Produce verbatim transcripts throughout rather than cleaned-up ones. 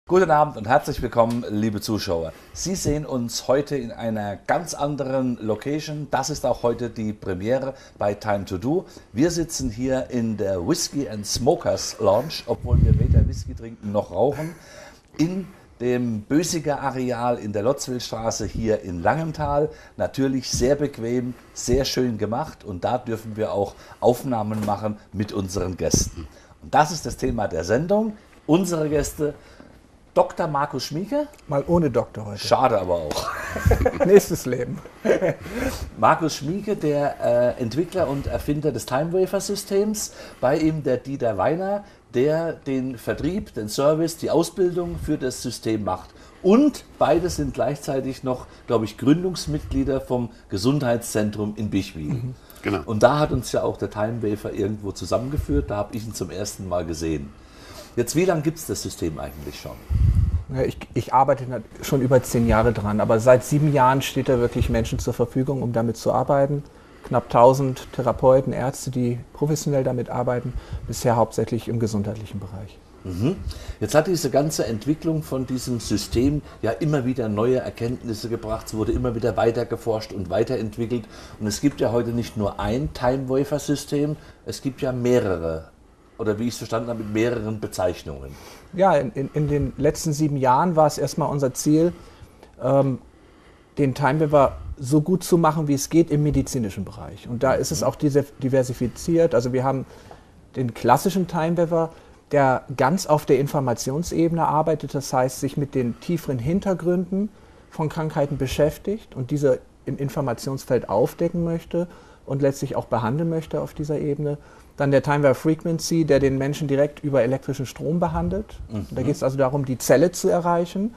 Guten Abend und herzlich willkommen, liebe Zuschauer. Sie sehen uns heute in einer ganz anderen Location. Das ist auch heute die Premiere bei Time to Do. Wir sitzen hier in der Whisky and Smokers Lounge, obwohl wir weder Whisky trinken noch rauchen, in dem Bösiger Areal in der Lotzwilstraße hier in Langenthal. Natürlich sehr bequem, sehr schön gemacht und da dürfen wir auch Aufnahmen machen mit unseren Gästen. Und das ist das Thema der Sendung. Unsere Gäste: Doktor Markus Schmieke. Mal ohne Doktor heute. Schade aber auch. Nächstes Leben. Markus Schmieke, der äh, Entwickler und Erfinder des Time-Wafer-Systems. Bei ihm der Dieter Weiner, der den Vertrieb, den Service, die Ausbildung für das System macht. Und beide sind gleichzeitig noch, glaube ich, Gründungsmitglieder vom Gesundheitszentrum in Bichwil. Mhm. Genau. Und da hat uns ja auch der Time-Wafer irgendwo zusammengeführt. Da habe ich ihn zum ersten Mal gesehen. Jetzt, wie lange gibt es das System eigentlich schon? Ja, ich, ich arbeite schon über zehn Jahre dran, aber seit sieben Jahren steht da wirklich Menschen zur Verfügung, um damit zu arbeiten. Knapp tausend Therapeuten, Ärzte, die professionell damit arbeiten, bisher hauptsächlich im gesundheitlichen Bereich. Mhm. Jetzt hat diese ganze Entwicklung von diesem System ja immer wieder neue Erkenntnisse gebracht. Es wurde immer wieder weiter geforscht und weiterentwickelt. Und es gibt ja heute nicht nur ein Time-Wafer-System, es gibt ja mehrere. Oder wie ich es verstanden habe, mit mehreren Bezeichnungen. Ja, in, in, in den letzten sieben Jahren war es erstmal unser Ziel, ähm, den Time-Wafer so gut zu machen, wie es geht im medizinischen Bereich. Und da ist es auch diversifiziert. Also wir haben den klassischen Time-Wafer, der ganz auf der Informationsebene arbeitet, das heißt, sich mit den tieferen Hintergründen von Krankheiten beschäftigt und diese im Informationsfeld aufdecken möchte und letztlich auch behandeln möchte auf dieser Ebene. Dann der Time-Wafer Frequency, der den Menschen direkt über elektrischen Strom behandelt. Mhm. Da geht es also darum, die Zelle zu erreichen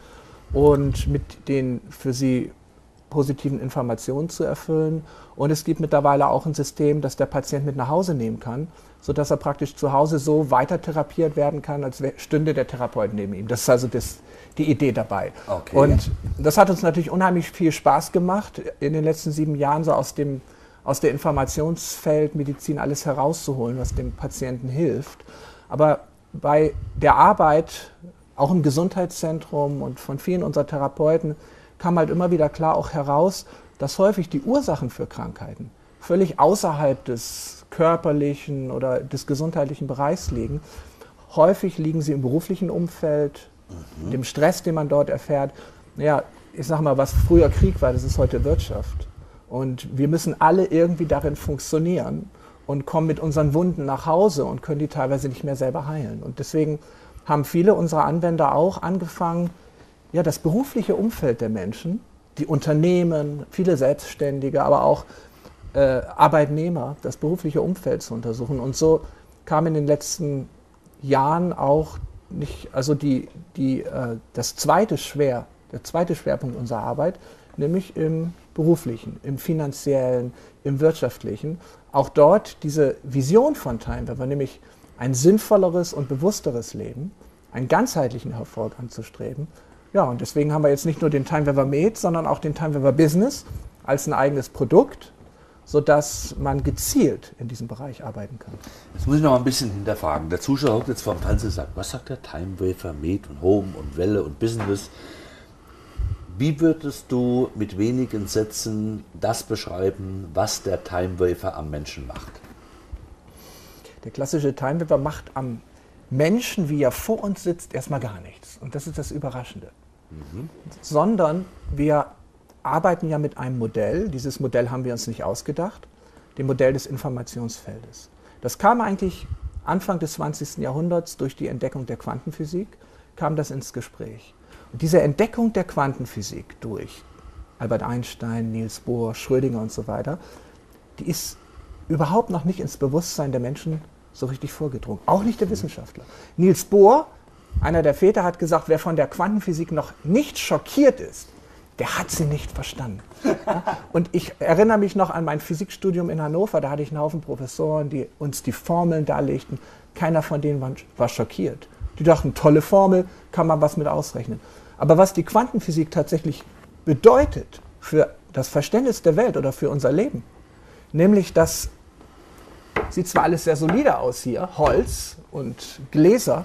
und mit den für sie positiven Informationen zu erfüllen. Und es gibt mittlerweile auch ein System, das der Patient mit nach Hause nehmen kann, sodass er praktisch zu Hause so weiter therapiert werden kann, als stünde der Therapeut neben ihm. Das ist also das, die Idee dabei. Okay. Und das hat uns natürlich unheimlich viel Spaß gemacht, in den letzten sieben Jahren so aus dem aus der Informationsfeldmedizin alles herauszuholen, was dem Patienten hilft. Aber bei der Arbeit, auch im Gesundheitszentrum und von vielen unserer Therapeuten, kam halt immer wieder klar auch heraus, dass häufig die Ursachen für Krankheiten völlig außerhalb des körperlichen oder des gesundheitlichen Bereichs liegen. Häufig liegen sie im beruflichen Umfeld, mhm. dem Stress, den man dort erfährt. Ja, ich sag mal, was früher Krieg war, das ist heute Wirtschaft. Und wir müssen alle irgendwie darin funktionieren und kommen mit unseren Wunden nach Hause und können die teilweise nicht mehr selber heilen. Und deswegen haben viele unserer Anwender auch angefangen, ja, das berufliche Umfeld der Menschen, die Unternehmen, viele Selbstständige, aber auch äh, Arbeitnehmer, das berufliche Umfeld zu untersuchen. Und so kam in den letzten Jahren auch nicht, also die, die, äh, das zweite Schwer, der zweite Schwerpunkt unserer Arbeit, nämlich im beruflichen, im finanziellen, im wirtschaftlichen. Auch dort diese Vision von Time-Wafer, nämlich ein sinnvolleres und bewussteres Leben, einen ganzheitlichen Erfolg anzustreben. Ja, und deswegen haben wir jetzt nicht nur den Time-Wafer Med, sondern auch den Time-Wafer Business als ein eigenes Produkt, sodass man gezielt in diesem Bereich arbeiten kann. Jetzt muss ich noch mal ein bisschen hinterfragen. Der Zuschauer hockt jetzt vor dem Fernseher und sagt, was sagt der Time-Wafer Med und Home und Welle und Business? Wie würdest du mit wenigen Sätzen das beschreiben, was der Time-Wafer am Menschen macht? Der klassische Time-Wafer macht am Menschen, wie er vor uns sitzt, erstmal gar nichts. Und das ist das Überraschende. Mhm. Sondern wir arbeiten ja mit einem Modell. Dieses Modell haben wir uns nicht ausgedacht. Dem Modell des Informationsfeldes. Das kam eigentlich Anfang des zwanzigsten Jahrhunderts durch die Entdeckung der Quantenphysik, kam das ins Gespräch. Und diese Entdeckung der Quantenphysik durch Albert Einstein, Niels Bohr, Schrödinger und so weiter, die ist überhaupt noch nicht ins Bewusstsein der Menschen so richtig vorgedrungen. Auch nicht der Wissenschaftler. Niels Bohr, einer der Väter, hat gesagt, wer von der Quantenphysik noch nicht schockiert ist, der hat sie nicht verstanden. Und ich erinnere mich noch an mein Physikstudium in Hannover, da hatte ich einen Haufen Professoren, die uns die Formeln darlegten. Keiner von denen war, war schockiert. Die dachten, tolle Formel, kann man was mit ausrechnen. Aber was die Quantenphysik tatsächlich bedeutet für das Verständnis der Welt oder für unser Leben, nämlich, dass, sieht zwar alles sehr solide aus hier, Holz und Gläser,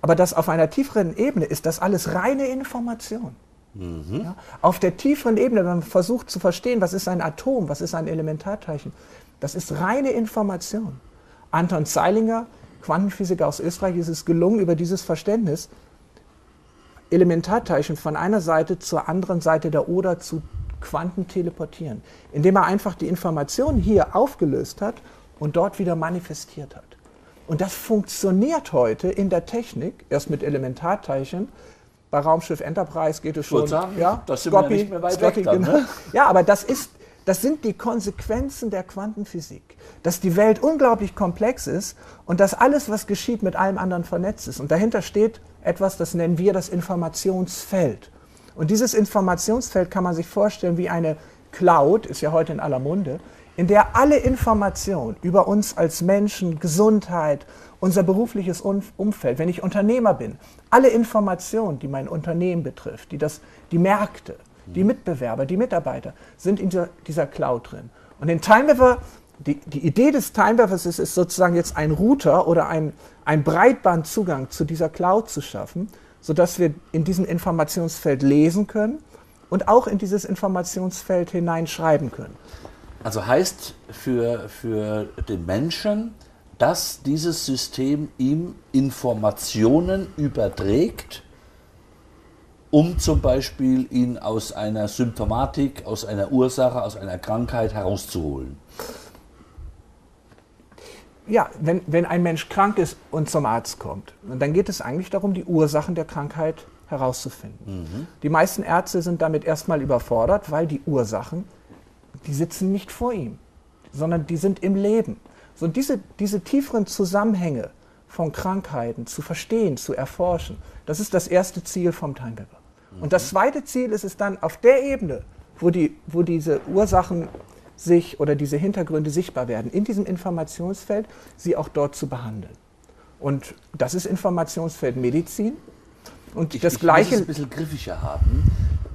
Aber das auf einer tieferen Ebene ist das alles reine Information. Mhm. Ja, auf der tieferen Ebene, wenn man versucht zu verstehen, was ist ein Atom, was ist ein Elementarteilchen, das ist reine Information. Anton Zeilinger, Quantenphysiker aus Österreich, ist es gelungen, über dieses Verständnis Elementarteilchen von einer Seite zur anderen Seite der Oder zu Quanten teleportieren, indem er einfach die Information hier aufgelöst hat und dort wieder manifestiert hat. Und das funktioniert heute in der Technik, erst mit Elementarteilchen. Bei Raumschiff Enterprise geht es schon. Sagen, ja, das sind wir nicht mehr weit weg dann, ne? Ja, aber das ist, das sind die Konsequenzen der Quantenphysik. Dass die Welt unglaublich komplex ist und dass alles, was geschieht, mit allem anderen vernetzt ist. Und dahinter steht etwas, das nennen wir das Informationsfeld. Und dieses Informationsfeld kann man sich vorstellen wie eine Cloud, ist ja heute in aller Munde, in der alle Informationen über uns als Menschen, Gesundheit, unser berufliches Umfeld, wenn ich Unternehmer bin, alle Informationen, die mein Unternehmen betrifft, die, das, die Märkte, die Mitbewerber, die Mitarbeiter, sind in dieser, dieser Cloud drin. Und den Timeweaver, die, die Idee des Timeweavers ist, ist sozusagen jetzt ein Router oder ein, ein Breitbandzugang zu dieser Cloud zu schaffen, sodass wir in diesem Informationsfeld lesen können und auch in dieses Informationsfeld hineinschreiben können. Also heißt für, für den Menschen, dass dieses System ihm Informationen überträgt, um zum Beispiel ihn aus einer Symptomatik, aus einer Ursache, aus einer Krankheit herauszuholen. Ja, wenn, wenn ein Mensch krank ist und zum Arzt kommt, dann geht es eigentlich darum, die Ursachen der Krankheit herauszufinden. Mhm. Die meisten Ärzte sind damit erstmal überfordert, weil die Ursachen, die sitzen nicht vor ihm, sondern die sind im Leben. So diese, diese tieferen Zusammenhänge von Krankheiten zu verstehen, zu erforschen, das ist das erste Ziel vom Timeweaver. Mhm. Und das zweite Ziel ist es dann auf der Ebene, wo, die, wo diese Ursachen sich oder diese Hintergründe sichtbar werden, in diesem Informationsfeld, sie auch dort zu behandeln. Und das ist Informationsfeld Medizin. Und ich, das ich Gleiche. muss es ein bisschen griffiger haben.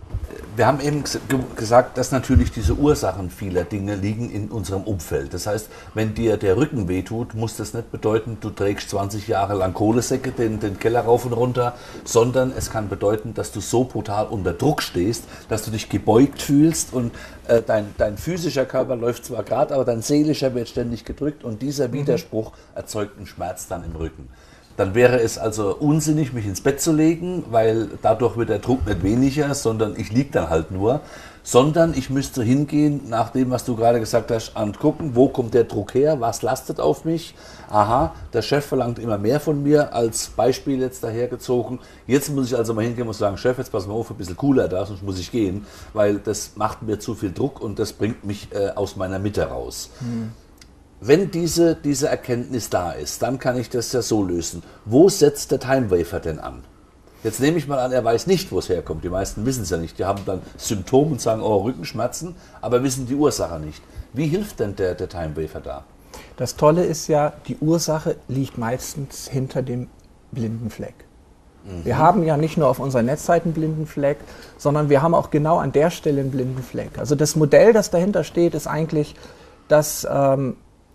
Wir haben eben gesagt, dass natürlich diese Ursachen vieler Dinge liegen in unserem Umfeld. Das heißt, wenn dir der Rücken wehtut, muss das nicht bedeuten, du trägst zwanzig Jahre lang Kohlesäcke den, den Keller rauf und runter, sondern es kann bedeuten, dass du so brutal unter Druck stehst, dass du dich gebeugt fühlst und äh, dein, dein physischer Körper läuft zwar gerade, aber dein seelischer wird ständig gedrückt und dieser Widerspruch erzeugt einen Schmerz dann im Rücken. Dann wäre es also unsinnig, mich ins Bett zu legen, weil dadurch wird der Druck nicht weniger, sondern ich liege dann halt nur. Sondern ich müsste hingehen, nach dem, was du gerade gesagt hast, angucken, wo kommt der Druck her, was lastet auf mich. Aha, der Chef verlangt immer mehr von mir, als Beispiel jetzt dahergezogen. Jetzt muss ich also mal hingehen und sagen, Chef, jetzt pass mal auf, ein bisschen cooler da, sonst muss ich gehen, weil das macht mir zu viel Druck und das bringt mich äh, aus meiner Mitte raus. Hm. Wenn diese, diese Erkenntnis da ist, dann kann ich das ja so lösen. Wo setzt der Timewaver denn an? Jetzt nehme ich mal an, er weiß nicht, wo es herkommt. Die meisten wissen es ja nicht. Die haben dann Symptome und sagen, oh, Rückenschmerzen, aber wissen die Ursache nicht. Wie hilft denn der, der Timewaver da? Das Tolle ist ja, die Ursache liegt meistens hinter dem blinden Fleck. Mhm. Wir haben ja nicht nur auf unserer Netzseite einen blinden Fleck, sondern wir haben auch genau an der Stelle einen blinden Fleck. Also das Modell, das dahinter steht, ist eigentlich, dass ähm,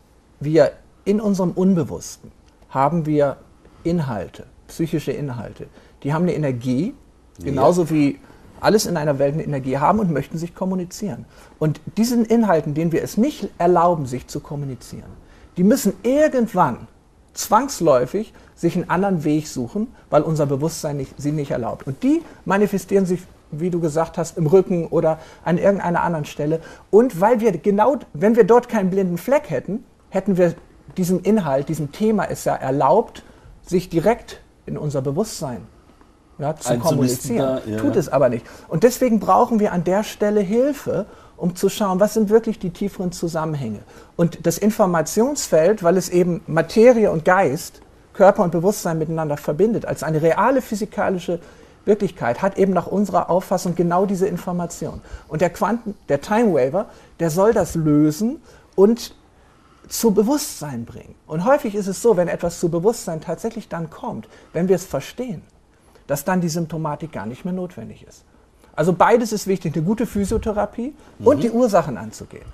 wir in unserem Unbewussten haben wir Inhalte, psychische Inhalte. Die haben eine Energie, genauso ja. wie alles in einer Welt eine Energie haben und möchten sich kommunizieren. Und diesen Inhalten, denen wir es nicht erlauben, sich zu kommunizieren, die müssen irgendwann zwangsläufig sich einen anderen Weg suchen, weil unser Bewusstsein nicht, sie nicht erlaubt. Und die manifestieren sich, wie du gesagt hast, im Rücken oder an irgendeiner anderen Stelle. Und weil wir genau, wenn wir dort keinen blinden Fleck hätten, hätten wir diesem Inhalt, diesem Thema es ja erlaubt, sich direkt in unser Bewusstsein ja, zu kommunizieren. Da, ja. Tut es aber nicht. Und deswegen brauchen wir an der Stelle Hilfe, um zu schauen, was sind wirklich die tieferen Zusammenhänge. Und das Informationsfeld, weil es eben Materie und Geist, Körper und Bewusstsein miteinander verbindet, als eine reale physikalische Wirklichkeit, hat eben nach unserer Auffassung genau diese Information. Und der Quanten, der Timewaver, der soll das lösen und zu Bewusstsein bringen. Und häufig ist es so, wenn etwas zu Bewusstsein tatsächlich dann kommt, wenn wir es verstehen, dass dann die Symptomatik gar nicht mehr notwendig ist. Also beides ist wichtig, eine gute Physiotherapie mhm. und die Ursachen anzugehen.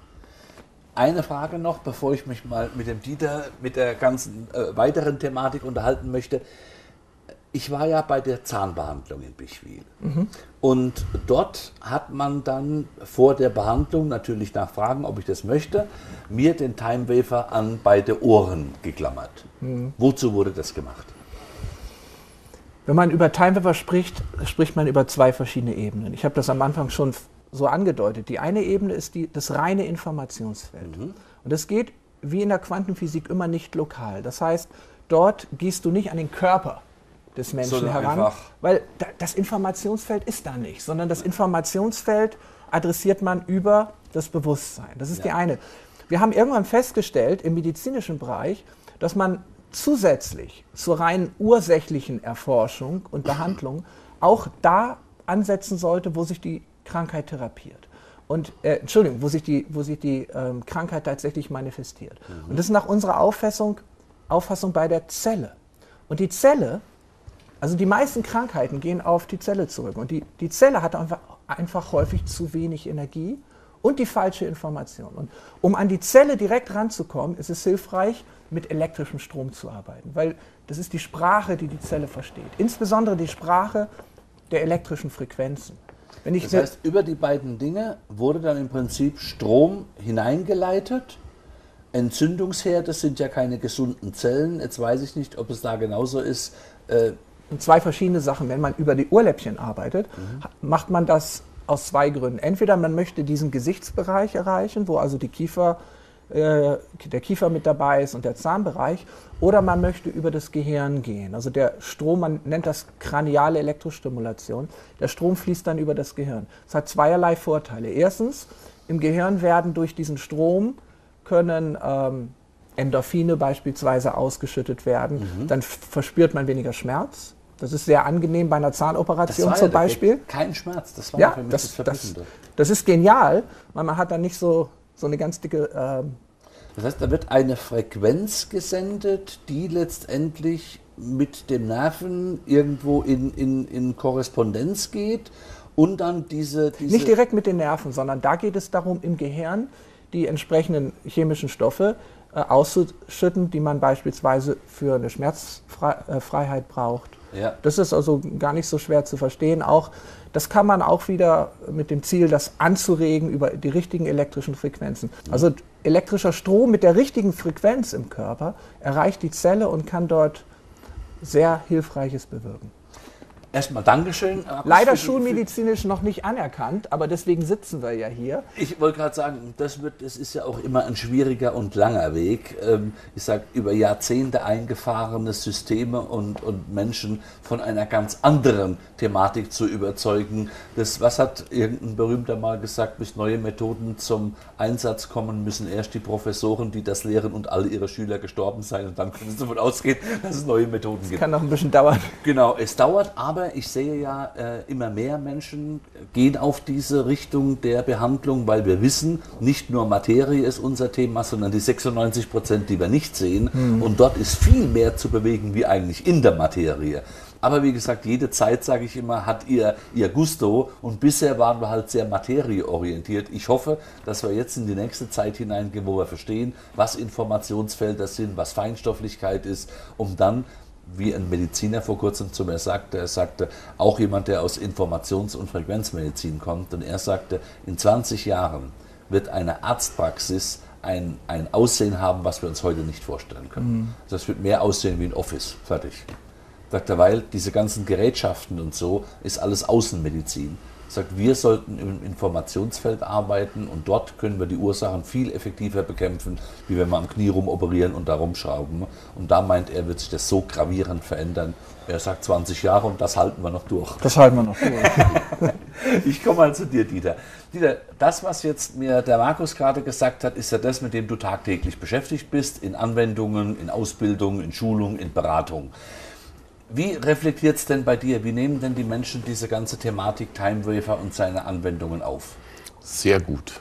Eine Frage noch, bevor ich mich mal mit dem Dieter mit der ganzen äh, weiteren Thematik unterhalten möchte. Ich war ja bei der Zahnbehandlung in Bichwil. Mhm. Und dort hat man dann vor der Behandlung, natürlich nach Fragen, ob ich das möchte, mir den Time-Wafer an beide Ohren geklammert. Mhm. Wozu wurde das gemacht? Wenn man über Time-Wafer spricht, spricht man über zwei verschiedene Ebenen. Ich habe das am Anfang schon so angedeutet. Die eine Ebene ist die, das reine Informationsfeld. Mhm. Und das geht wie in der Quantenphysik immer nicht lokal. Das heißt, dort gehst du nicht an den Körper des Menschen Sondern heran, weil da, das Informationsfeld ist da nicht, sondern das Informationsfeld adressiert man über das Bewusstsein. Das ist ja. die eine. Wir haben irgendwann festgestellt im medizinischen Bereich, dass man zusätzlich zur rein ursächlichen Erforschung und Behandlung auch da ansetzen sollte, wo sich die Krankheit therapiert. Und, äh, Entschuldigung, wo sich die, wo sich die ähm, Krankheit tatsächlich manifestiert. Mhm. Und das ist nach unserer Auffassung, Auffassung bei der Zelle. Und die Zelle, also die meisten Krankheiten gehen auf die Zelle zurück. Und die, die Zelle hat einfach, einfach häufig zu wenig Energie und die falsche Information. Und um an die Zelle direkt ranzukommen, ist es hilfreich, mit elektrischem Strom zu arbeiten. Weil das ist die Sprache, die die Zelle versteht. Insbesondere die Sprache der elektrischen Frequenzen. Wenn ich das heißt, über die beiden Dinge wurde dann im Prinzip Strom hineingeleitet. Entzündungsherde sind ja keine gesunden Zellen. Jetzt weiß ich nicht, ob es da genauso ist. Äh Zwei verschiedene Sachen. Wenn man über die Ohrläppchen arbeitet, mhm. macht man das aus zwei Gründen. Entweder man möchte diesen Gesichtsbereich erreichen, wo also die Kiefer, äh, der Kiefer mit dabei ist und der Zahnbereich, oder man möchte über das Gehirn gehen. Also der Strom, man nennt das kraniale Elektrostimulation, der Strom fließt dann über das Gehirn. Das hat zweierlei Vorteile. Erstens, im Gehirn werden durch diesen Strom können ähm, Endorphine beispielsweise ausgeschüttet werden, mhm. dann verspürt man weniger Schmerz. Das ist sehr angenehm bei einer Zahnoperation zum Beispiel. Kein Schmerz, das war ja, für mich das, das das, das ist genial, weil man hat dann nicht so, so eine ganz dicke... Ähm das heißt, da wird eine Frequenz gesendet, die letztendlich mit dem Nerven irgendwo in, in, in Korrespondenz geht und dann diese, diese... Nicht direkt mit den Nerven, sondern da geht es darum, im Gehirn die entsprechenden chemischen Stoffe äh, auszuschütten, die man beispielsweise für eine Schmerzfreiheit braucht. Ja. Das ist also gar nicht so schwer zu verstehen. Auch, das kann man auch wieder mit dem Ziel, das anzuregen über die richtigen elektrischen Frequenzen. Mhm. Also elektrischer Strom mit der richtigen Frequenz im Körper erreicht die Zelle und kann dort sehr Hilfreiches bewirken. Erstmal Dankeschön. Leider schulmedizinisch noch nicht anerkannt, aber deswegen sitzen wir ja hier. Ich wollte gerade sagen, das, wird, das ist ja auch immer ein schwieriger und langer Weg. Ich sage, über Jahrzehnte eingefahrene Systeme und, und Menschen von einer ganz anderen Thematik zu überzeugen. Das, was hat irgendein Berühmter mal gesagt, bis neue Methoden zum Einsatz kommen, müssen erst die Professoren, die das lehren, und alle ihre Schüler gestorben sein. Und dann können sie davon ausgehen, dass es neue Methoden gibt. Das kann noch ein bisschen dauern. Genau, es dauert, aber ich sehe ja, äh, immer mehr Menschen gehen auf diese Richtung der Behandlung, weil wir wissen, nicht nur Materie ist unser Thema, sondern die sechsundneunzig Prozent, die wir nicht sehen. Mhm. Und dort ist viel mehr zu bewegen, wie eigentlich in der Materie. Aber wie gesagt, jede Zeit, sage ich immer, hat ihr, ihr Gusto, und bisher waren wir halt sehr materieorientiert. Ich hoffe, dass wir jetzt in die nächste Zeit hineingehen, wo wir verstehen, was Informationsfelder sind, was Feinstofflichkeit ist, um dann, wie ein Mediziner vor kurzem zu mir sagte, er sagte, auch jemand, der aus Informations- und Frequenzmedizin kommt, und er sagte, in zwanzig Jahren wird eine Arztpraxis ein, ein Aussehen haben, was wir uns heute nicht vorstellen können. Mhm. Das wird mehr aussehen wie ein Office, fertig. Sagt er, weil diese ganzen Gerätschaften und so ist alles Außenmedizin. Sagt, wir sollten im Informationsfeld arbeiten, und dort können wir die Ursachen viel effektiver bekämpfen, wie wenn wir am Knie rumoperieren und da rumschrauben. Und da meint er, wird sich das so gravierend verändern. Er sagt zwanzig Jahre, und das halten wir noch durch. Das halten wir noch durch. Ich komme mal zu dir, Dieter. Dieter, das, was jetzt mir der Markus gerade gesagt hat, ist ja das, mit dem du tagtäglich beschäftigt bist, in Anwendungen, in Ausbildung, in Schulung, in Beratung. Wie reflektiert es denn bei dir? Wie nehmen denn die Menschen diese ganze Thematik Time-Wafer und seine Anwendungen auf? Sehr gut.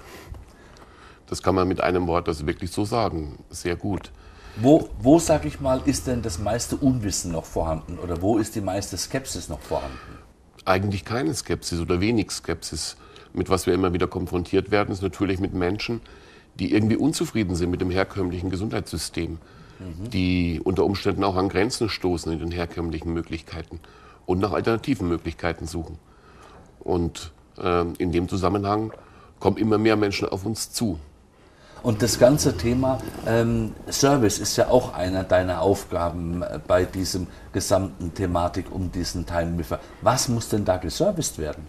Das kann man mit einem Wort das wirklich so sagen. Sehr gut. Wo, wo sag ich mal, ist denn das meiste Unwissen noch vorhanden? Oder wo ist die meiste Skepsis noch vorhanden? Eigentlich keine Skepsis oder wenig Skepsis. Mit was wir immer wieder konfrontiert werden, ist natürlich mit Menschen, die irgendwie unzufrieden sind mit dem herkömmlichen Gesundheitssystem. mhm. die unter Umständen auch an Grenzen stoßen in den herkömmlichen Möglichkeiten und nach alternativen Möglichkeiten suchen. Und äh, in dem Zusammenhang kommen immer mehr Menschen auf uns zu. Und das ganze Thema ähm, Service ist ja auch einer deiner Aufgaben äh, bei diesem gesamten Thematik um diesen Time-Wiffer. Was muss denn da geserviced werden?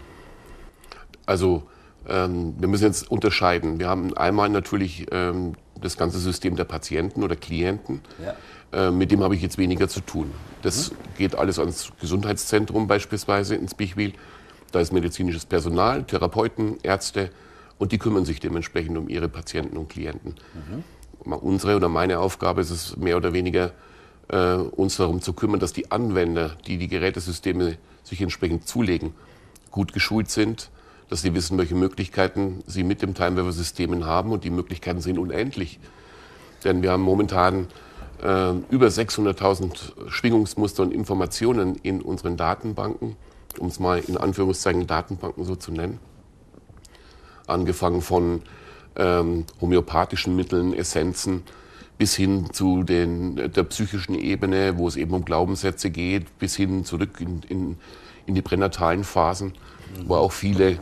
Also ähm, wir müssen jetzt unterscheiden. Wir haben einmal natürlich ähm, das ganze System der Patienten oder Klienten. Ja. Äh, mit dem habe ich jetzt weniger zu tun. Das mhm. geht alles ans Gesundheitszentrum beispielsweise, ins Bichwil. Da ist medizinisches Personal, Therapeuten, Ärzte. Und die kümmern sich dementsprechend um ihre Patienten und Klienten. Mhm. Unsere oder meine Aufgabe ist es mehr oder weniger, äh, uns darum zu kümmern, dass die Anwender, die die Gerätesysteme sich entsprechend zulegen, gut geschult sind, dass sie wissen, welche Möglichkeiten sie mit dem Time-Wiffer-Systemen haben. Und die Möglichkeiten sind unendlich. Denn wir haben momentan äh, über sechshunderttausend Schwingungsmuster und Informationen in unseren Datenbanken, um es mal in Anführungszeichen Datenbanken so zu nennen. Angefangen von ähm, homöopathischen Mitteln, Essenzen, bis hin zu den, der psychischen Ebene, wo es eben um Glaubenssätze geht, bis hin zurück in, in, in die pränatalen Phasen, mhm. wo auch viele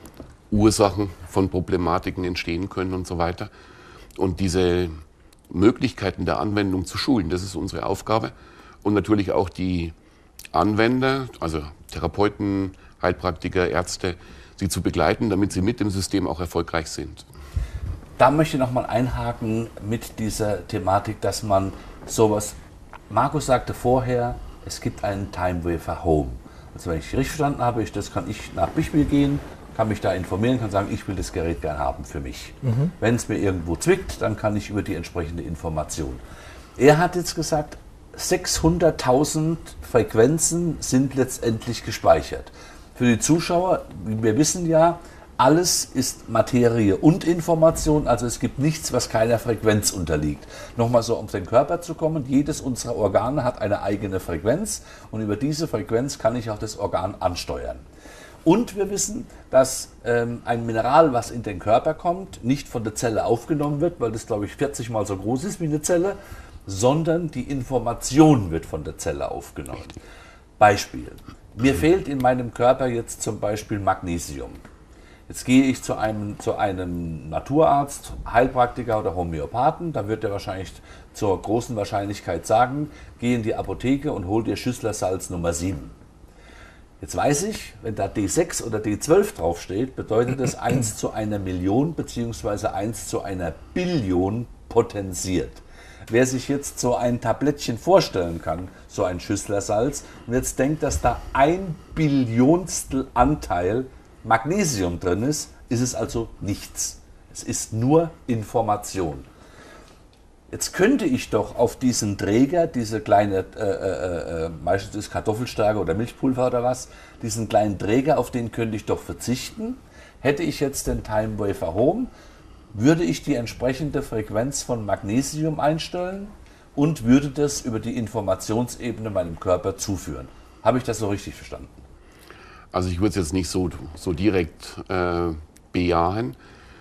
Ursachen von Problematiken entstehen können und so weiter. Und diese Möglichkeiten der Anwendung zu schulen, das ist unsere Aufgabe. Und natürlich auch die Anwender, also Therapeuten, Heilpraktiker, Ärzte, sie zu begleiten, damit sie mit dem System auch erfolgreich sind. Da möchte ich nochmal einhaken mit dieser Thematik, dass man sowas, Markus sagte vorher, es gibt einen Time-Wiffer Home. Also wenn ich richtig verstanden habe, ich, das kann ich nach Bichwil gehen, kann mich da informieren, kann sagen, ich will das Gerät gerne haben für mich. Mhm. Wenn es mir irgendwo zwickt, dann kann ich über die entsprechende Information. Er hat jetzt gesagt, sechshunderttausend Frequenzen sind letztendlich gespeichert. Für die Zuschauer, wir wissen ja, alles ist Materie und Information, also es gibt nichts, was keiner Frequenz unterliegt. Nochmal so, um auf den Körper zu kommen, jedes unserer Organe hat eine eigene Frequenz und über diese Frequenz kann ich auch das Organ ansteuern. Und wir wissen, dass ähm, ein Mineral, was in den Körper kommt, nicht von der Zelle aufgenommen wird, weil das, glaube ich, vierzig Mal so groß ist wie eine Zelle, sondern die Information wird von der Zelle aufgenommen. Beispiel. Mir fehlt in meinem Körper jetzt zum Beispiel Magnesium. Jetzt gehe ich zu einem, zu einem Naturarzt, Heilpraktiker oder Homöopathen, da wird er wahrscheinlich zur großen Wahrscheinlichkeit sagen, geh in die Apotheke und hol dir Schüsslersalz Nummer sieben. Jetzt weiß ich, wenn da D sechs oder D zwölf draufsteht, bedeutet das eins zu einer Million bzw. eins zu einer Billion potenziert. Wer sich jetzt so ein Tablettchen vorstellen kann, so ein Schüsslersalz, und jetzt denkt, dass da ein Billionstel Anteil Magnesium drin ist, ist es also nichts. Es ist nur Information. Jetzt könnte ich doch auf diesen Träger, diese kleine, äh, äh, meistens ist Kartoffelstärke oder Milchpulver oder was, diesen kleinen Träger, auf den könnte ich doch verzichten. Hätte ich jetzt den Time-Wiffer Home, würde ich die entsprechende Frequenz von Magnesium einstellen und würde das über die Informationsebene meinem Körper zuführen. Habe ich das so richtig verstanden? Also ich würde es jetzt nicht so, so direkt äh, bejahen,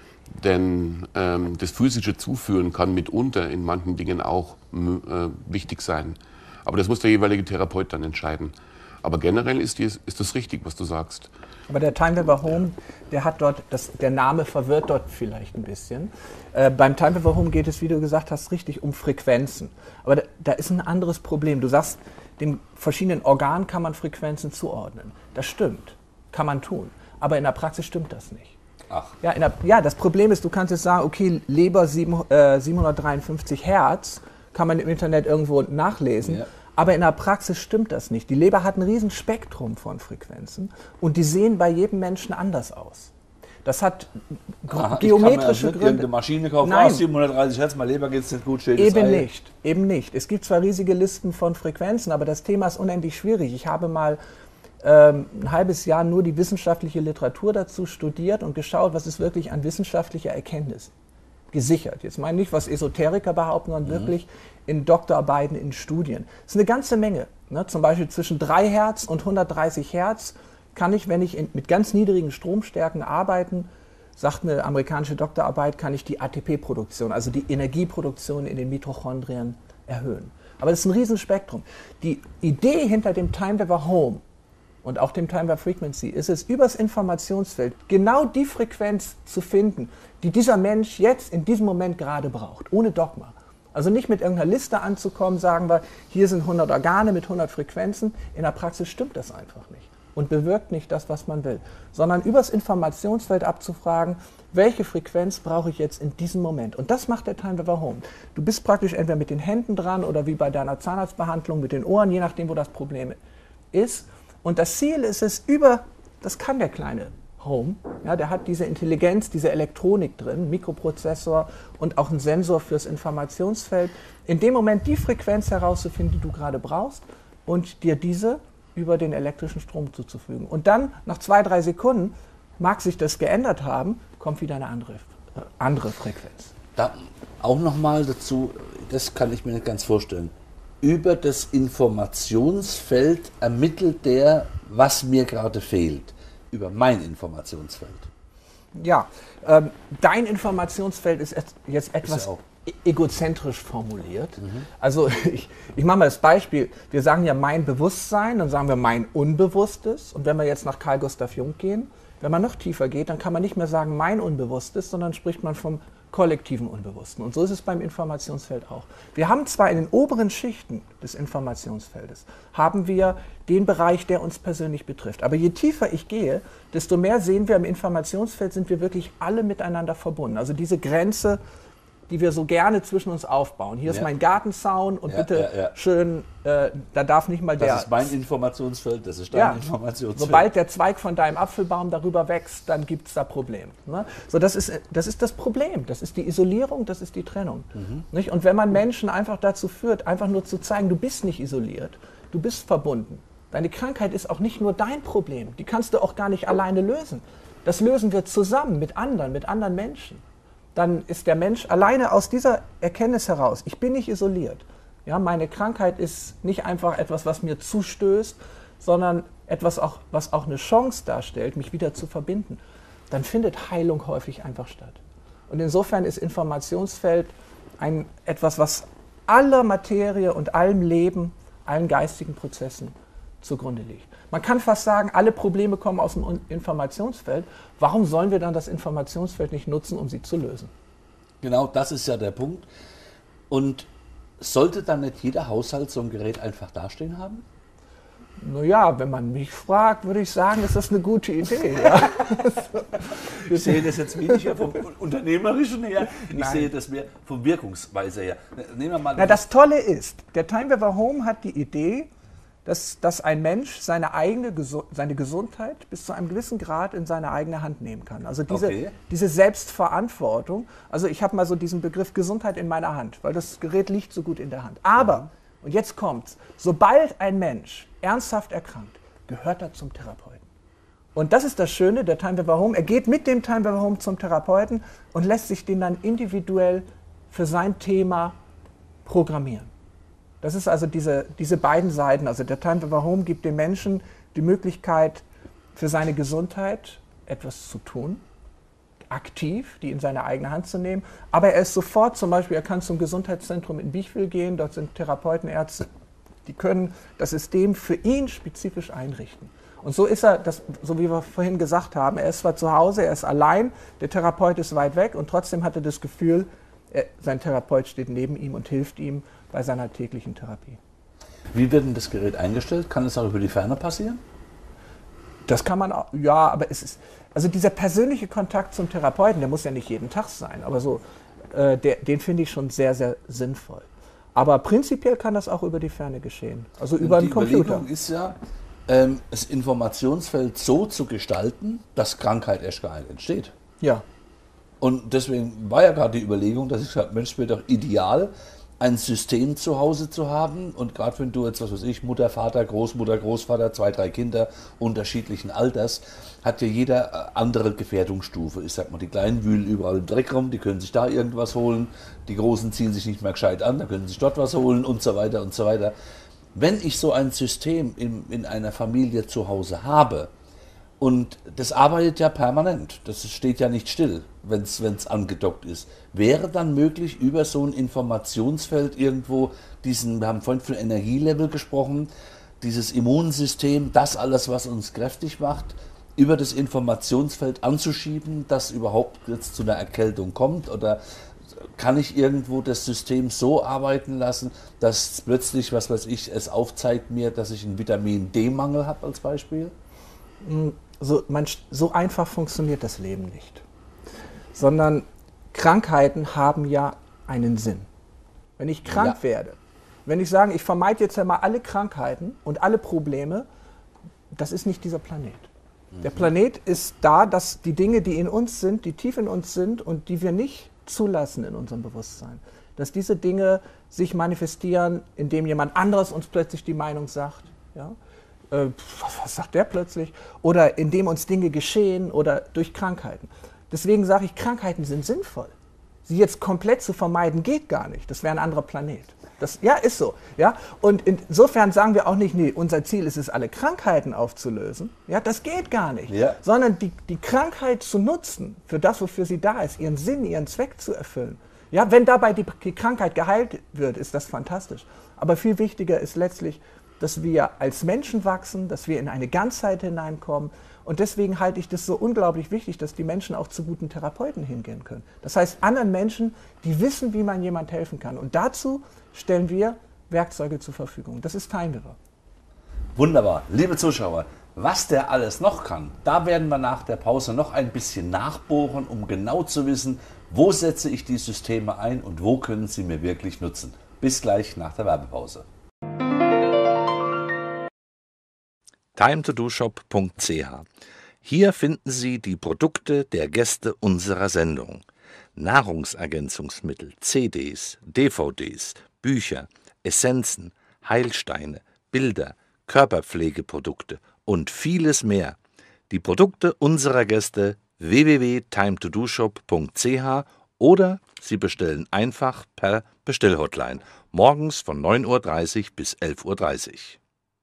denn ähm, das physische Zuführen kann mitunter in manchen Dingen auch äh, wichtig sein. Aber das muss der jeweilige Therapeut dann entscheiden. Aber generell ist, die, ist das richtig, was du sagst. Aber der Time-Wiffer Home, der hat dort, das, der Name verwirrt dort vielleicht ein bisschen. Äh, beim Time-Wiffer Home geht es, wie du gesagt hast, richtig um Frequenzen. Aber da, da ist ein anderes Problem. Du sagst, den verschiedenen Organen kann man Frequenzen zuordnen. Das stimmt, kann man tun. Aber in der Praxis stimmt das nicht. Ach. Ja, in der, ja, das Problem ist, du kannst jetzt sagen, okay, Leber sieben, äh, siebenhundertdreiundfünfzig Hertz, kann man im Internet irgendwo nachlesen. Ja. Aber in der Praxis stimmt das nicht. Die Leber hat ein riesen Spektrum von Frequenzen und die sehen bei jedem Menschen anders aus. Das hat Aha, geometrische ich kann mir Gründe. Eine Maschine kaufen, Nein. Oh, siebenhundertdreißig Hertz, mein Leber geht es nicht gut, steht Eben das Ei. nicht, eben nicht. Es gibt zwar riesige Listen von Frequenzen, aber das Thema ist unendlich schwierig. Ich habe mal ähm, ein halbes Jahr nur die wissenschaftliche Literatur dazu studiert und geschaut, was ist wirklich an wissenschaftlicher Erkenntnis gesichert. Jetzt meine ich nicht, was Esoteriker behaupten, sondern mhm. wirklich in Doktorarbeiten, in Studien. Das ist eine ganze Menge. Ne? Zum Beispiel zwischen drei Hertz und hundertdreißig Hertz kann ich, wenn ich in, mit ganz niedrigen Stromstärken arbeiten, sagt eine amerikanische Doktorarbeit, kann ich die A T P-Produktion, also die Energieproduktion in den Mitochondrien erhöhen. Aber das ist ein Riesenspektrum. Die Idee hinter dem Time Weather Home und auch dem Time Weather Frequency ist es, übers Informationsfeld genau die Frequenz zu finden, die dieser Mensch jetzt in diesem Moment gerade braucht, ohne Dogma. Also nicht mit irgendeiner Liste anzukommen, sagen wir, hier sind hundert Organe mit hundert Frequenzen. In der Praxis stimmt das einfach nicht und bewirkt nicht das, was man will, sondern übers Informationsfeld abzufragen, welche Frequenz brauche ich jetzt in diesem Moment. Und das macht der Time Weather Home. Du bist praktisch entweder mit den Händen dran oder wie bei deiner Zahnarztbehandlung mit den Ohren, je nachdem, wo das Problem ist. Und das Ziel ist es, über, das kann der kleine Home, ja, der hat diese Intelligenz, diese Elektronik drin, Mikroprozessor und auch einen Sensor fürs Informationsfeld, in dem Moment die Frequenz herauszufinden, die du gerade brauchst und dir diese über den elektrischen Strom zuzufügen. Und dann, nach zwei, drei Sekunden, mag sich das geändert haben, kommt wieder eine andere, äh, andere Frequenz. Da auch nochmal dazu, das kann ich mir nicht ganz vorstellen. Über das Informationsfeld ermittelt der, was mir gerade fehlt. Über mein Informationsfeld. Ja, ähm, dein Informationsfeld ist jetzt etwas ist ja auch egozentrisch formuliert. Mhm. Also ich, ich mache mal das Beispiel, wir sagen ja mein Bewusstsein, dann sagen wir mein Unbewusstes. Und wenn wir jetzt nach Carl Gustav Jung gehen, wenn man noch tiefer geht, dann kann man nicht mehr sagen mein Unbewusstes, sondern spricht man vom kollektiven Unbewussten. Und so ist es beim Informationsfeld auch. Wir haben zwar in den oberen Schichten des Informationsfeldes, haben wir den Bereich, der uns persönlich betrifft. Aber je tiefer ich gehe, desto mehr sehen wir, im Informationsfeld sind wir wirklich alle miteinander verbunden. Also diese Grenze, die wir so gerne zwischen uns aufbauen. Hier ja. ist mein Gartenzaun und ja, bitte ja, ja. schön, äh, da darf nicht mal das der... Das ist mein Informationsfeld, das ist dein ja, Informationsfeld. Sobald der Zweig von deinem Apfelbaum darüber wächst, dann gibt es da Probleme. Ne? So, das ist, das ist das Problem, das ist die Isolierung, das ist die Trennung. Mhm. Nicht? Und wenn man Menschen einfach dazu führt, einfach nur zu zeigen, du bist nicht isoliert, du bist verbunden. Deine Krankheit ist auch nicht nur dein Problem, die kannst du auch gar nicht alleine lösen. Das lösen wir zusammen mit anderen, mit anderen Menschen. Dann ist der Mensch alleine aus dieser Erkenntnis heraus, ich bin nicht isoliert. Ja, meine Krankheit ist nicht einfach etwas, was mir zustößt, sondern etwas, auch, was auch eine Chance darstellt, mich wieder zu verbinden. Dann findet Heilung häufig einfach statt. Und insofern ist Informationsfeld ein, etwas, was aller Materie und allem Leben, allen geistigen Prozessen zugrunde liegt. Man kann fast sagen, alle Probleme kommen aus dem Informationsfeld. Warum sollen wir dann das Informationsfeld nicht nutzen, um sie zu lösen? Genau, das ist ja der Punkt. Und sollte dann nicht jeder Haushalt so ein Gerät einfach dastehen haben? Naja, wenn man mich fragt, würde ich sagen, ist das eine gute Idee. Ja. Ich sehe das jetzt weniger vom Unternehmerischen her, ich Nein. sehe das mehr vom Wirkungsweise her. Nehmen wir mal Na, das Tolle ist, der Time Weather Home hat die Idee, dass, dass ein Mensch seine eigene seine Gesundheit bis zu einem gewissen Grad in seine eigene Hand nehmen kann. Also diese, okay. diese Selbstverantwortung. Also ich habe mal so diesen Begriff Gesundheit in meiner Hand, weil das Gerät liegt so gut in der Hand. Aber, und jetzt kommt's, sobald ein Mensch ernsthaft erkrankt, gehört er zum Therapeuten. Und das ist das Schöne, der Time Weather Home. Er geht mit dem Time Weather Home zum Therapeuten und lässt sich den dann individuell für sein Thema programmieren. Das ist also diese, diese beiden Seiten. Also der Time Weather Home gibt dem Menschen die Möglichkeit, für seine Gesundheit etwas zu tun, aktiv, die in seine eigene Hand zu nehmen. Aber er ist sofort, zum Beispiel, er kann zum Gesundheitszentrum in Bichwil gehen, dort sind Therapeuten, Ärzte, die können das System für ihn spezifisch einrichten. Und so ist er, das, so wie wir vorhin gesagt haben, er ist zwar zu Hause, er ist allein, der Therapeut ist weit weg und trotzdem hat er das Gefühl, er, sein Therapeut steht neben ihm und hilft ihm bei seiner täglichen Therapie. Wie wird denn das Gerät eingestellt? Kann es auch über die Ferne passieren? Das kann man auch, ja, aber es ist, also dieser persönliche Kontakt zum Therapeuten, der muss ja nicht jeden Tag sein, aber so, äh, der, den finde ich schon sehr, sehr sinnvoll. Aber prinzipiell kann das auch über die Ferne geschehen, also über einen Computer. Die Überlegung ist ja, ähm, das Informationsfeld so zu gestalten, dass Krankheit erst gar nicht entsteht. Ja. Und deswegen war ja gerade die Überlegung, dass ich gesagt habe, Mensch, es wäre doch ideal, ein System zu Hause zu haben. Und gerade wenn du jetzt, was weiß ich, Mutter, Vater, Großmutter, Großvater, zwei, drei Kinder unterschiedlichen Alters, hat ja jeder andere Gefährdungsstufe. Ich sag mal, die Kleinen wühlen überall im Dreck rum, die können sich da irgendwas holen. Die Großen ziehen sich nicht mehr gescheit an, da können sie sich dort was holen und so weiter und so weiter. Wenn ich so ein System in, in einer Familie zu Hause habe, Und das arbeitet ja permanent. Das steht ja nicht still, wenn es angedockt ist. Wäre dann möglich, über so ein Informationsfeld irgendwo diesen, wir haben vorhin von Energielevel gesprochen, dieses Immunsystem, das alles, was uns kräftig macht, über das Informationsfeld anzuschieben, dass überhaupt jetzt zu einer Erkältung kommt? Oder kann ich irgendwo das System so arbeiten lassen, dass plötzlich, was weiß ich, es aufzeigt mir, dass ich einen Vitamin-D-Mangel habe als Beispiel? So, man, so einfach funktioniert das Leben nicht. Sondern Krankheiten haben ja einen Sinn. Wenn ich krank ja. werde, wenn ich sage, ich vermeide jetzt einmal alle Krankheiten und alle Probleme, das ist nicht dieser Planet. Mhm. Der Planet ist da, dass die Dinge, die in uns sind, die tief in uns sind und die wir nicht zulassen in unserem Bewusstsein, dass diese Dinge sich manifestieren, indem jemand anderes uns plötzlich die Meinung sagt, ja? äh, was, was sagt der plötzlich? Oder indem uns Dinge geschehen oder durch Krankheiten. Deswegen sage ich, Krankheiten sind sinnvoll. Sie jetzt komplett zu vermeiden, geht gar nicht. Das wäre ein anderer Planet. Das, ja, ist so. Ja? Und insofern sagen wir auch nicht, nee, unser Ziel ist es, alle Krankheiten aufzulösen. Ja, das geht gar nicht. Ja. Sondern die, die Krankheit zu nutzen, für das, wofür sie da ist, ihren Sinn, ihren Zweck zu erfüllen. Ja, wenn dabei die, die Krankheit geheilt wird, ist das fantastisch. Aber viel wichtiger ist letztlich, dass wir als Menschen wachsen, dass wir in eine Ganzheit hineinkommen. Und deswegen halte ich das so unglaublich wichtig, dass die Menschen auch zu guten Therapeuten hingehen können. Das heißt, anderen Menschen, die wissen, wie man jemand helfen kann. Und dazu stellen wir Werkzeuge zur Verfügung. Das ist TimeWeaver. Wunderbar. Liebe Zuschauer, was der alles noch kann, da werden wir nach der Pause noch ein bisschen nachbohren, um genau zu wissen, wo setze ich die Systeme ein und wo können sie mir wirklich nutzen. Bis gleich nach der Werbepause. time to do shop punkt c h. Hier finden Sie die Produkte der Gäste unserer Sendung. Nahrungsergänzungsmittel, C Ds, D V Ds, Bücher, Essenzen, Heilsteine, Bilder, Körperpflegeprodukte und vieles mehr. Die Produkte unserer Gäste w w w punkt time to do shop punkt c h oder Sie bestellen einfach per Bestellhotline morgens von neun Uhr dreißig bis elf Uhr dreißig.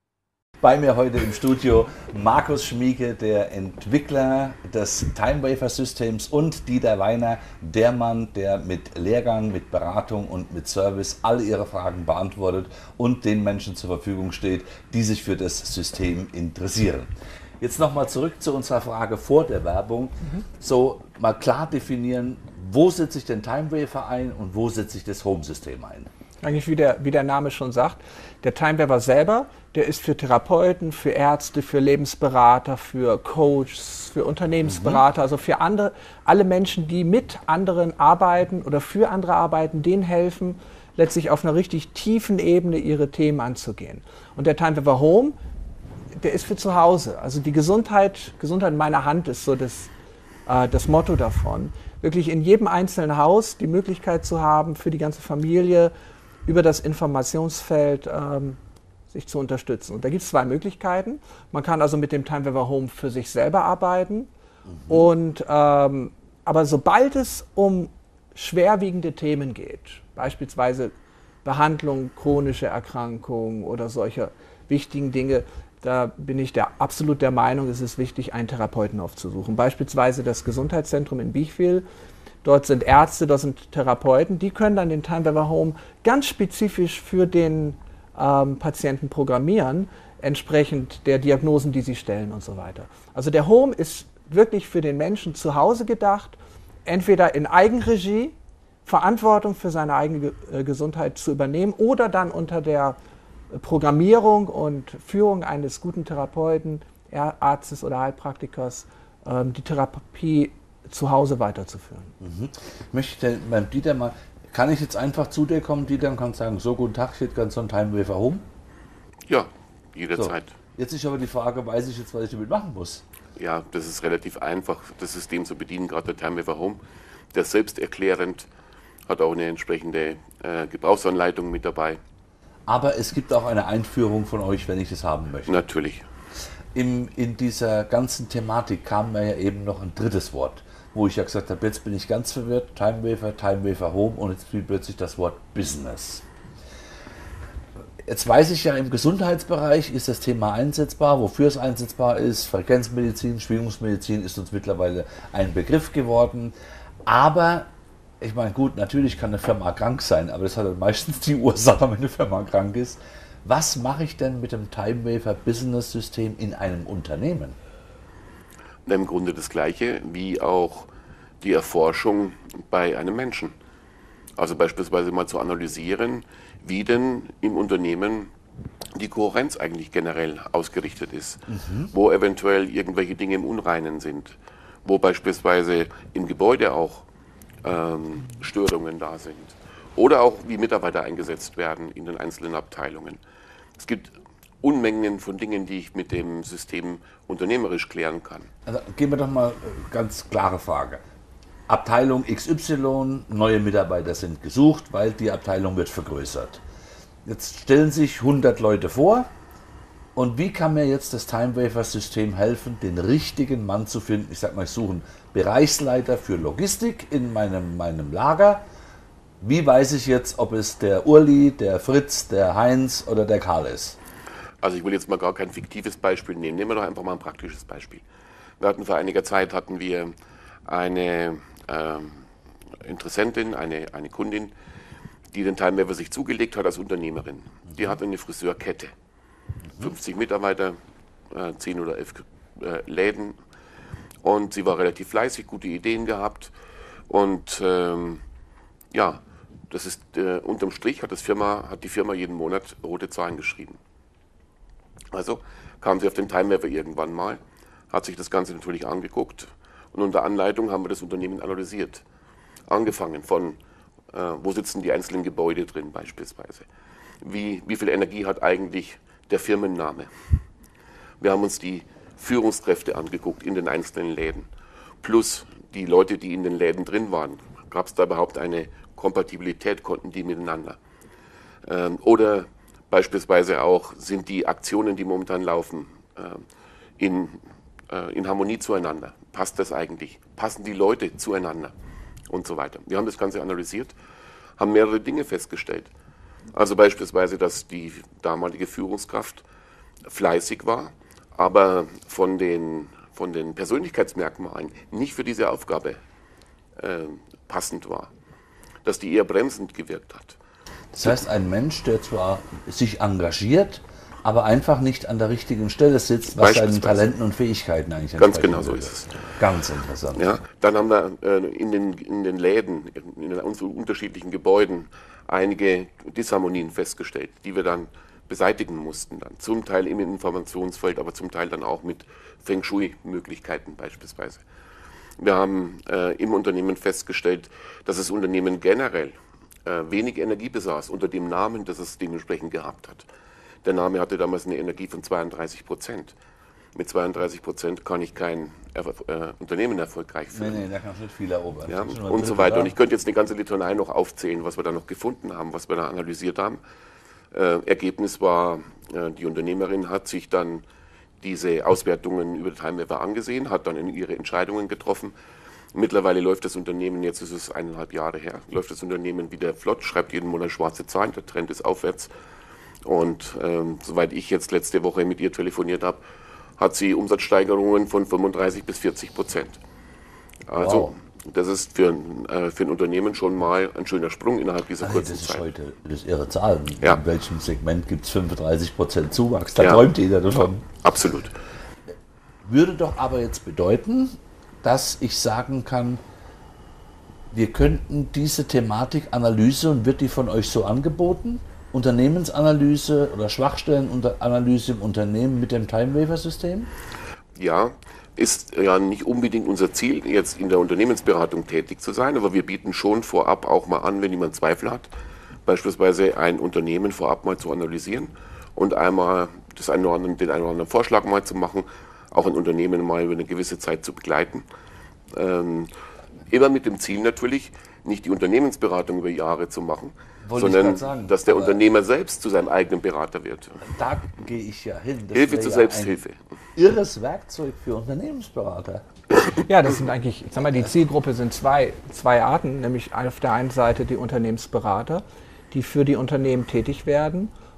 Bei mir heute im Studio Markus Schmieke, der Entwickler des TimeWaver-Systems, und Dieter Weiner, der Mann, der mit Lehrgang, mit Beratung und mit Service alle Ihre Fragen beantwortet und den Menschen zur Verfügung steht, die sich für das System interessieren. Jetzt nochmal zurück zu unserer Frage vor der Werbung. Mhm. So mal klar definieren, wo setze ich den TimeWaver ein und wo setze ich das Home-System ein? Eigentlich wie der, wie der Name schon sagt, der TimeWaver selber, der ist für Therapeuten, für Ärzte, für Lebensberater, für Coaches, für Unternehmensberater, mhm. also für andere, alle Menschen, die mit anderen arbeiten oder für andere arbeiten, denen helfen, letztlich auf einer richtig tiefen Ebene ihre Themen anzugehen. Und der TimeWaver Home, der ist für zu Hause. Also die Gesundheit, Gesundheit in meiner Hand ist so das, äh, das Motto davon. Wirklich in jedem einzelnen Haus die Möglichkeit zu haben, für die ganze Familie über das Informationsfeld ähm, sich zu unterstützen. Und da gibt es zwei Möglichkeiten. Man kann also mit dem TimeWaver Home für sich selber arbeiten. Mhm. Und, ähm, aber sobald es um schwerwiegende Themen geht, beispielsweise Behandlung chronischer Erkrankungen oder solcher wichtigen Dinge, da bin ich der, absolut der Meinung, es ist wichtig, einen Therapeuten aufzusuchen. Beispielsweise das Gesundheitszentrum in Biechwil. Dort sind Ärzte, dort sind Therapeuten, die können dann den TimeWaver Home ganz spezifisch für den ähm, Patienten programmieren, entsprechend der Diagnosen, die sie stellen und so weiter. Also der Home ist wirklich für den Menschen zu Hause gedacht, entweder in Eigenregie Verantwortung für seine eigene äh, Gesundheit zu übernehmen oder dann unter der Programmierung und Führung eines guten Therapeuten, Arztes oder Heilpraktikers ähm, die Therapie zu Hause weiterzuführen. Mhm. Ich möchte beim Dieter mal, kann ich jetzt einfach zu dir kommen, Dieter, und kann sagen, so, guten Tag, ich hätte ganz so ein TimeWaver Home? Ja, jederzeit. So. Jetzt ist aber die Frage, weiß ich jetzt, was ich damit machen muss? Ja, das ist relativ einfach, das System zu bedienen, gerade der TimeWaver Home. Der ist selbsterklärend, hat auch eine entsprechende äh, Gebrauchsanleitung mit dabei. Aber es gibt auch eine Einführung von euch, wenn ich das haben möchte. Natürlich. Im, in dieser ganzen Thematik kam mir ja eben noch ein drittes Wort, wo ich ja gesagt habe, jetzt bin ich ganz verwirrt, TimeWaver, TimeWaver Home, und jetzt fiel plötzlich das Wort Business. Jetzt weiß ich ja, im Gesundheitsbereich ist das Thema einsetzbar, wofür es einsetzbar ist. Frequenzmedizin, Schwingungsmedizin ist uns mittlerweile ein Begriff geworden. Aber, ich meine, gut, natürlich kann eine Firma krank sein, aber das hat dann meistens die Ursache, wenn eine Firma krank ist. Was mache ich denn mit dem Timewaver Business System in einem Unternehmen? Im Grunde das Gleiche wie auch die Erforschung bei einem Menschen. Also beispielsweise mal zu analysieren, wie denn im Unternehmen die Kohärenz eigentlich generell ausgerichtet ist, mhm. wo eventuell irgendwelche Dinge im Unreinen sind, wo beispielsweise im Gebäude auch ähm, Störungen da sind oder auch wie Mitarbeiter eingesetzt werden in den einzelnen Abteilungen. Es gibt Unmengen von Dingen, die ich mit dem System unternehmerisch klären kann. Also gehen wir doch mal ganz klare Frage. Abteilung X Y, neue Mitarbeiter sind gesucht, weil die Abteilung wird vergrößert. Jetzt stellen sich hundert Leute vor und wie kann mir jetzt das Timewaver-System helfen, den richtigen Mann zu finden? Ich sag mal, ich suche einen Bereichsleiter für Logistik in meinem, meinem Lager. Wie weiß ich jetzt, ob es der Urli, der Fritz, der Heinz oder der Karl ist? Also ich will jetzt mal gar kein fiktives Beispiel nehmen. Nehmen wir doch einfach mal ein praktisches Beispiel. Wir hatten vor einiger Zeit hatten wir eine Ähm, Interessentin, eine, eine Kundin, die den Timewaver sich zugelegt hat als Unternehmerin. Die hat eine Friseurkette. fünfzig Mitarbeiter, äh, zehn oder elf äh, Läden. Und sie war relativ fleißig, gute Ideen gehabt. Und ähm, ja, das ist äh, unterm Strich hat, das Firma, hat die Firma jeden Monat rote Zahlen geschrieben. Also kam sie auf den Timewaver irgendwann mal, hat sich das Ganze natürlich angeguckt. Und unter Anleitung haben wir das Unternehmen analysiert. Angefangen von, äh, wo sitzen die einzelnen Gebäude drin beispielsweise. Wie, wie viel Energie hat eigentlich der Firmenname? Wir haben uns die Führungskräfte angeguckt in den einzelnen Läden. Plus die Leute, die in den Läden drin waren. Gab es da überhaupt eine Kompatibilität, konnten die miteinander? Ähm, oder beispielsweise auch, sind die Aktionen, die momentan laufen, äh, in in Harmonie zueinander. Passt das eigentlich? Passen die Leute zueinander? Und so weiter. Wir haben das Ganze analysiert, haben mehrere Dinge festgestellt. Also beispielsweise, dass die damalige Führungskraft fleißig war, aber von den, von den Persönlichkeitsmerkmalen nicht für diese Aufgabe äh, passend war. Dass die eher bremsend gewirkt hat. Das heißt, ein Mensch, der zwar sich engagiert, aber einfach nicht an der richtigen Stelle sitzt, was seinen Talenten und Fähigkeiten eigentlich entspricht. Ganz genau so ist es. Ganz interessant. Ja, dann haben wir äh, in, den, in den Läden, in den unterschiedlichen Gebäuden einige Disharmonien festgestellt, die wir dann beseitigen mussten. Dann. Zum Teil im Informationsfeld, aber zum Teil dann auch mit Feng Shui-Möglichkeiten beispielsweise. Wir haben äh, im Unternehmen festgestellt, dass das Unternehmen generell äh, wenig Energie besaß unter dem Namen, das es dementsprechend gehabt hat. Der Name hatte damals eine Energie von zweiunddreißig Prozent. Mit zweiunddreißig Prozent kann ich kein äh, Unternehmen erfolgreich führen. Nein, nee, da kannst du nicht viel erobern. Ja, und so weiter. Und ich könnte jetzt eine ganze Litanei noch aufzählen, was wir da noch gefunden haben, was wir da analysiert haben. Äh, Ergebnis war, äh, die Unternehmerin hat sich dann diese Auswertungen über Timewaver angesehen, hat dann ihre Entscheidungen getroffen. Mittlerweile läuft das Unternehmen, jetzt ist es eineinhalb Jahre her, läuft das Unternehmen wieder flott, schreibt jeden Monat schwarze Zahlen, der Trend ist aufwärts. Und ähm, soweit ich jetzt letzte Woche mit ihr telefoniert habe, hat sie Umsatzsteigerungen von fünfunddreißig bis vierzig Prozent. Also wow. Das ist für ein, äh, für ein Unternehmen schon mal ein schöner Sprung innerhalb dieser Ach, kurzen das Zeit. Das ist heute das ist irre Zahlen. Ja. In welchem Segment gibt es fünfunddreißig Prozent Zuwachs? Da ja. träumt jeder davon. Absolut. Würde doch aber jetzt bedeuten, dass ich sagen kann, wir könnten diese Thematik Analyse, und wird die von euch so angeboten, Unternehmensanalyse oder Schwachstellenanalyse im Unternehmen mit dem Timewaver-System? Ja, ist ja nicht unbedingt unser Ziel, jetzt in der Unternehmensberatung tätig zu sein, aber wir bieten schon vorab auch mal an, wenn jemand Zweifel hat, beispielsweise ein Unternehmen vorab mal zu analysieren und einmal das einen oder anderen, den einen oder anderen Vorschlag mal zu machen, auch ein Unternehmen mal über eine gewisse Zeit zu begleiten. Ähm, immer mit dem Ziel natürlich, nicht die Unternehmensberatung über Jahre zu machen, Wollte sondern sagen, dass der Unternehmer selbst zu seinem eigenen Berater wird. Da gehe ich ja hin. Das Hilfe zur ja Selbsthilfe. Ein irres Werkzeug für Unternehmensberater. Ja, das sind eigentlich, ich sag mal, die Zielgruppe sind zwei, zwei Arten, nämlich auf der einen Seite die Unternehmensberater, die für die Unternehmen tätig werden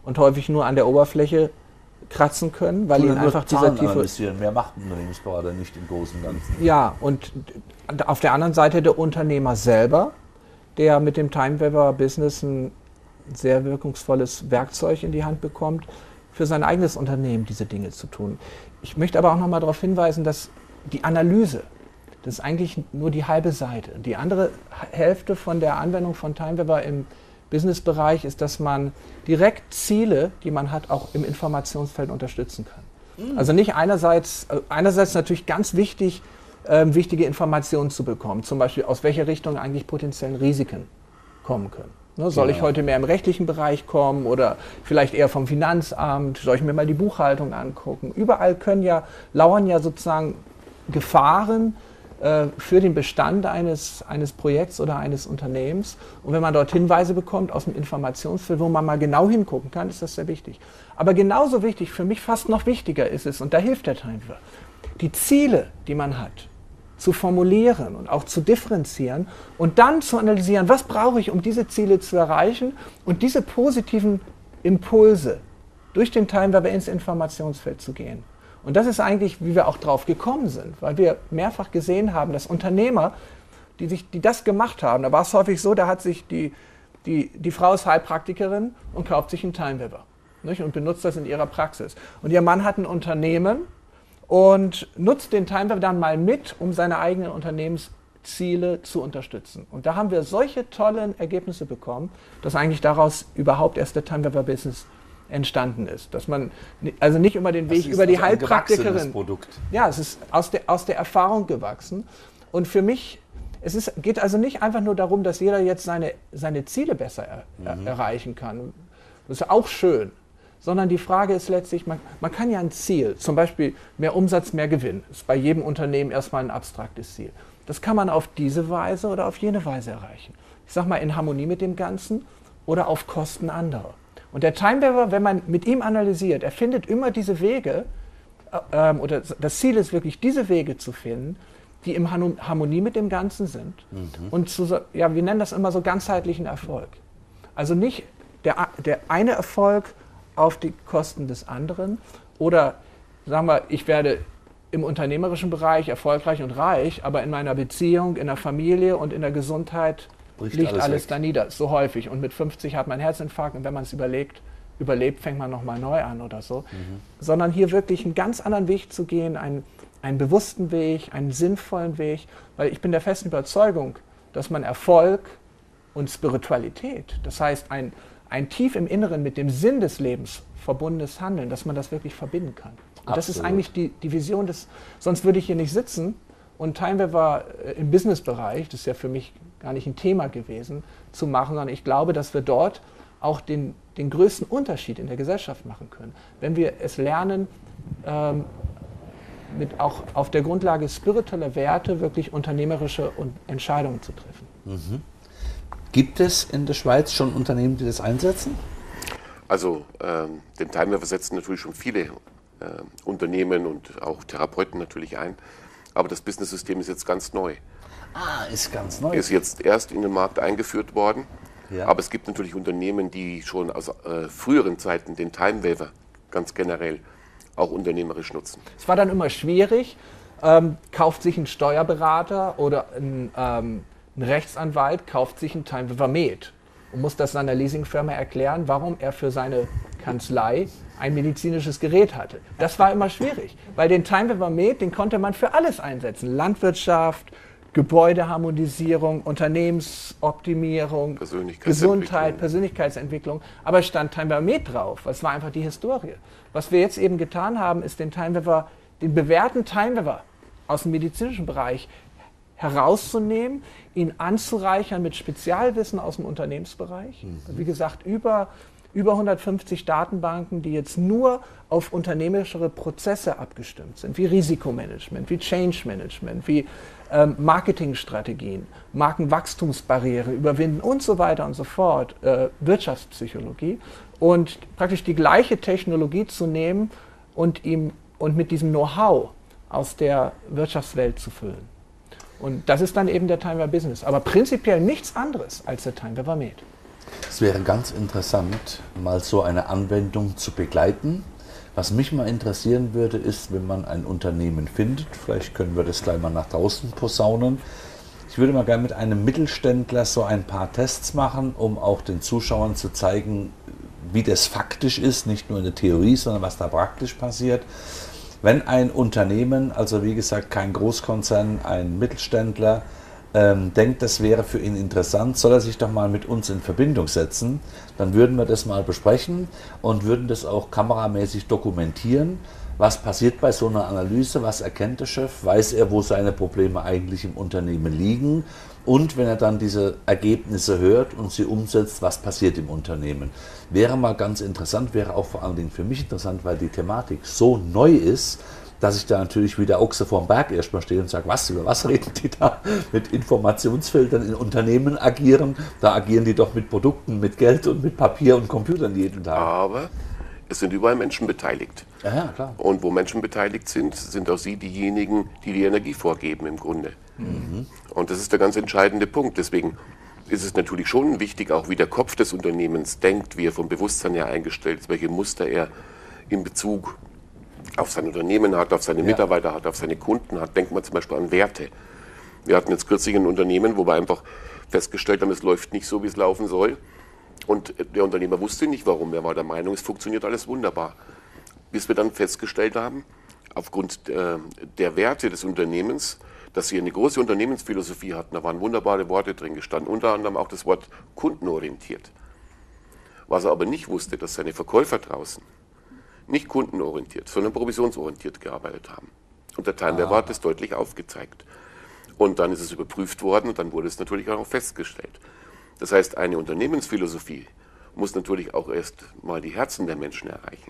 und häufig nur an der Oberfläche kratzen können, weil ihnen einfach dieser tiefe... Mehr macht ein Unternehmensberater nicht im Großen und Ganzen. Ja, und auf der anderen Seite der Unternehmer selber, der mit dem Time-Weaver-Business ein sehr wirkungsvolles Werkzeug in die Hand bekommt, für sein eigenes Unternehmen diese Dinge zu tun. Ich möchte aber auch noch mal darauf hinweisen, dass die Analyse, das ist eigentlich nur die halbe Seite. Die andere Hälfte von der Anwendung von Time-Weaver im Businessbereich ist, dass man direkt Ziele, die man hat, auch im Informationsfeld unterstützen kann. Mhm. Also nicht einerseits, einerseits natürlich ganz wichtig, ähm, wichtige Informationen zu bekommen, zum Beispiel aus welcher Richtung eigentlich potenziellen Risiken kommen können. Ne, soll ja. ich heute mehr im rechtlichen Bereich kommen oder vielleicht eher vom Finanzamt? Soll ich mir mal die Buchhaltung angucken? Überall können ja, lauern ja sozusagen Gefahren äh, für den Bestand eines, eines Projekts oder eines Unternehmens. Und wenn man dort Hinweise bekommt aus dem Informationsfeld, wo man mal genau hingucken kann, ist das sehr wichtig. Aber genauso wichtig, für mich fast noch wichtiger ist es, und da hilft der Time-Weaver, die Ziele, die man hat, zu formulieren und auch zu differenzieren und dann zu analysieren, was brauche ich, um diese Ziele zu erreichen und diese positiven Impulse durch den Time-Weaver ins Informationsfeld zu gehen. Und das ist eigentlich, wie wir auch drauf gekommen sind, weil wir mehrfach gesehen haben, dass Unternehmer, die, sich, die das gemacht haben, da war es häufig so, da hat sich die, die, die Frau ist Heilpraktikerin und kauft sich einen Time-Weaver, nicht, und benutzt das in ihrer Praxis. Und ihr Mann hat ein Unternehmen und nutzt den Time-Weaver dann mal mit, um seine eigenen Unternehmensziele zu unterstützen. Und da haben wir solche tollen Ergebnisse bekommen, dass eigentlich daraus überhaupt erst der Time-Weaver-Business entstanden ist. Dass man also nicht immer den Weg über die also Heilpraktikerin... Produkt. Ja, es ist aus der, aus der Erfahrung gewachsen. Und für mich, es ist, geht also nicht einfach nur darum, dass jeder jetzt seine, seine Ziele besser er, mhm. erreichen kann. Das ist auch schön. Sondern die Frage ist letztlich, man, man kann ja ein Ziel, zum Beispiel mehr Umsatz, mehr Gewinn, ist bei jedem Unternehmen erstmal ein abstraktes Ziel. Das kann man auf diese Weise oder auf jene Weise erreichen. Ich sage mal in Harmonie mit dem Ganzen oder auf Kosten anderer. Und der Time-Weaver, wenn man mit ihm analysiert, er findet immer diese Wege, äh, oder das Ziel ist wirklich, diese Wege zu finden, die in Harmonie mit dem Ganzen sind. Mhm. Und zu, ja, wir nennen das immer so ganzheitlichen Erfolg. Also nicht der, der eine Erfolg auf die Kosten des anderen oder sagen wir, ich werde im unternehmerischen Bereich erfolgreich und reich, aber in meiner Beziehung, in der Familie und in der Gesundheit Bricht liegt alles, alles da nieder, so häufig. Und mit fünfzig hat man einen Herzinfarkt und wenn man es überlegt, überlebt, fängt man nochmal neu an oder so. Mhm. Sondern hier wirklich einen ganz anderen Weg zu gehen, einen, einen bewussten Weg, einen sinnvollen Weg, weil ich bin der festen Überzeugung, dass man Erfolg und Spiritualität, das heißt ein ein tief im Inneren mit dem Sinn des Lebens verbundenes Handeln, dass man das wirklich verbinden kann. Und Absolut. Das ist eigentlich die, die Vision des, sonst würde ich hier nicht sitzen und Time-Weaver im Businessbereich, das ist ja für mich gar nicht ein Thema gewesen, zu machen, sondern ich glaube, dass wir dort auch den, den größten Unterschied in der Gesellschaft machen können. Wenn wir es lernen, ähm, mit auch auf der Grundlage spiritueller Werte wirklich unternehmerische Entscheidungen zu treffen. Mhm. Gibt es in der Schweiz schon Unternehmen, die das einsetzen? Also ähm, den Time-Weaver setzen natürlich schon viele äh, Unternehmen und auch Therapeuten natürlich ein. Aber das Business-System ist jetzt ganz neu. Ah, ist ganz neu. Ist jetzt erst in den Markt eingeführt worden. Ja. Aber es gibt natürlich Unternehmen, die schon aus äh, früheren Zeiten den Time-Weaver ganz generell auch unternehmerisch nutzen. Es war dann immer schwierig. Ähm, kauft sich ein Steuerberater oder ein... Ähm, Ein Rechtsanwalt kauft sich einen Time-Weaver Med und muss das seiner Leasingfirma erklären, warum er für seine Kanzlei ein medizinisches Gerät hatte. Das war immer schwierig, weil den Time-Weaver Med, den konnte man für alles einsetzen. Landwirtschaft, Gebäudeharmonisierung, Unternehmensoptimierung, Gesundheit, Persönlichkeitsentwicklung. Aber es stand Time-Weaver Med drauf. Das war einfach die Historie. Was wir jetzt eben getan haben, ist den Time-Weaver, den bewährten Time-Weaver aus dem medizinischen Bereich herauszunehmen, ihn anzureichern mit Spezialwissen aus dem Unternehmensbereich. Mhm. Wie gesagt, über, über hundertfünfzig Datenbanken, die jetzt nur auf unternehmerische Prozesse abgestimmt sind, wie Risikomanagement, wie Change Management, wie ähm, Marketingstrategien, Markenwachstumsbarriere überwinden und so weiter und so fort, äh, Wirtschaftspsychologie und praktisch die gleiche Technologie zu nehmen und, ihm, und mit diesem Know-how aus der Wirtschaftswelt zu füllen. Und das ist dann eben der Time-Weaver Business. Aber prinzipiell nichts anderes als der Time-Weaver Med. Es wäre ganz interessant, mal so eine Anwendung zu begleiten. Was mich mal interessieren würde, ist, wenn man ein Unternehmen findet, vielleicht können wir das gleich mal nach draußen posaunen. Ich würde mal gerne mit einem Mittelständler so ein paar Tests machen, um auch den Zuschauern zu zeigen, wie das faktisch ist, nicht nur in der Theorie, sondern was da praktisch passiert. Wenn ein Unternehmen, also wie gesagt kein Großkonzern, ein Mittelständler, ähm, denkt, das wäre für ihn interessant, soll er sich doch mal mit uns in Verbindung setzen. Dann würden wir das mal besprechen und würden das auch kameramäßig dokumentieren. Was passiert bei so einer Analyse? Was erkennt der Chef? Weiß er, wo seine Probleme eigentlich im Unternehmen liegen? Und wenn er dann diese Ergebnisse hört und sie umsetzt, was passiert im Unternehmen? Wäre mal ganz interessant, wäre auch vor allen Dingen für mich interessant, weil die Thematik so neu ist, dass ich da natürlich wie der Ochse vorm Berg erstmal stehe und sage, was, über was reden die da mit Informationsfeldern in Unternehmen agieren? Da agieren die doch mit Produkten, mit Geld und mit Papier und Computern jeden Tag. Aber es sind überall Menschen beteiligt. Ja, ja, klar. Und wo Menschen beteiligt sind, sind auch sie diejenigen, die die Energie vorgeben im Grunde. Mhm. Und das ist der ganz entscheidende Punkt. Deswegen ist es natürlich schon wichtig, auch wie der Kopf des Unternehmens denkt, wie er vom Bewusstsein her eingestellt ist, welche Muster er in Bezug auf sein Unternehmen hat, auf seine ja. Mitarbeiter hat, auf seine Kunden hat. Denkt man zum Beispiel an Werte. Wir hatten jetzt kürzlich ein Unternehmen, wo wir einfach festgestellt haben, es läuft nicht so, wie es laufen soll. Und der Unternehmer wusste nicht, warum. Er war der Meinung, es funktioniert alles wunderbar. Bis wir dann festgestellt haben, aufgrund der, der Werte des Unternehmens, dass sie eine große Unternehmensphilosophie hatten. Da waren wunderbare Worte drin gestanden, unter anderem auch das Wort kundenorientiert. Was er aber nicht wusste, dass seine Verkäufer draußen nicht kundenorientiert, sondern provisionsorientiert gearbeitet haben. Und der Timeware hat das deutlich aufgezeigt. Und dann ist es überprüft worden und dann wurde es natürlich auch festgestellt. Das heißt, eine Unternehmensphilosophie muss natürlich auch erst mal die Herzen der Menschen erreichen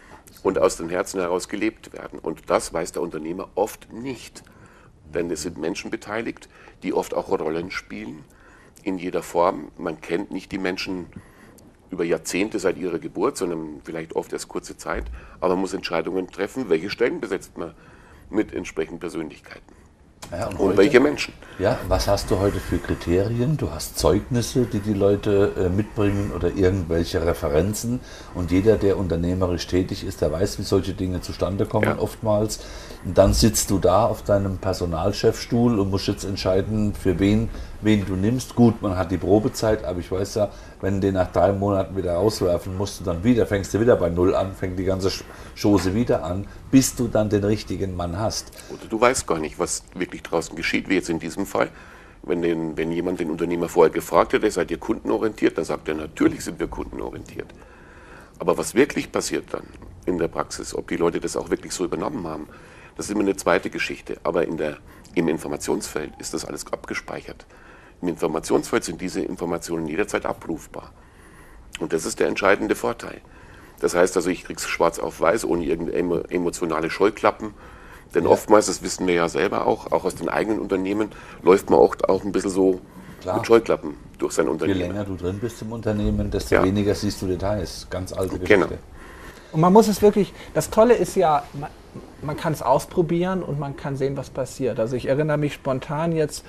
und aus den Herzen heraus gelebt werden. Und das weiß der Unternehmer oft nicht. Denn es sind Menschen beteiligt, die oft auch Rollen spielen, in jeder Form. Man kennt nicht die Menschen über Jahrzehnte seit ihrer Geburt, sondern vielleicht oft erst kurze Zeit. Aber man muss Entscheidungen treffen, welche Stellen besetzt man mit entsprechenden Persönlichkeiten. Ja, und, und heute, welche Menschen? Ja, was hast du heute für Kriterien? Du hast Zeugnisse, die die Leute äh, mitbringen oder irgendwelche Referenzen. Und jeder, der unternehmerisch tätig ist, der weiß, wie solche Dinge zustande kommen ja. oftmals. Und dann sitzt du da auf deinem Personalchefstuhl und musst jetzt entscheiden, für wen, wen du nimmst. Gut, man hat die Probezeit, aber ich weiß ja, wenn du den nach drei Monaten wieder rauswerfen musst, du dann wieder, fängst du wieder bei Null an, fängt die ganze Chose wieder an, bis du dann den richtigen Mann hast. Oder du weißt gar nicht, was wirklich draußen geschieht, wie jetzt in diesem Fall. Wenn, den, wenn jemand den Unternehmer vorher gefragt hätte, seid ihr kundenorientiert, dann sagt er, natürlich sind wir kundenorientiert. Aber was wirklich passiert dann in der Praxis, ob die Leute das auch wirklich so übernommen haben, das ist immer eine zweite Geschichte. Aber in der, im Informationsfeld ist das alles abgespeichert. Im Informationsfeld sind diese Informationen jederzeit abrufbar. Und das ist der entscheidende Vorteil. Das heißt also, ich kriege es schwarz auf weiß, ohne irgendeine emotionale Scheuklappen. Denn ja. oftmals, das wissen wir ja selber auch, auch aus den eigenen Unternehmen, läuft man auch, auch ein bisschen so Klar. mit Scheuklappen durch sein Unternehmen. Je länger du drin bist im Unternehmen, desto ja. weniger siehst du Details. Ganz alte Geschichte. Genau. Und man muss es wirklich, das Tolle ist ja, man, man kann es ausprobieren und man kann sehen, was passiert. Also ich erinnere mich spontan jetzt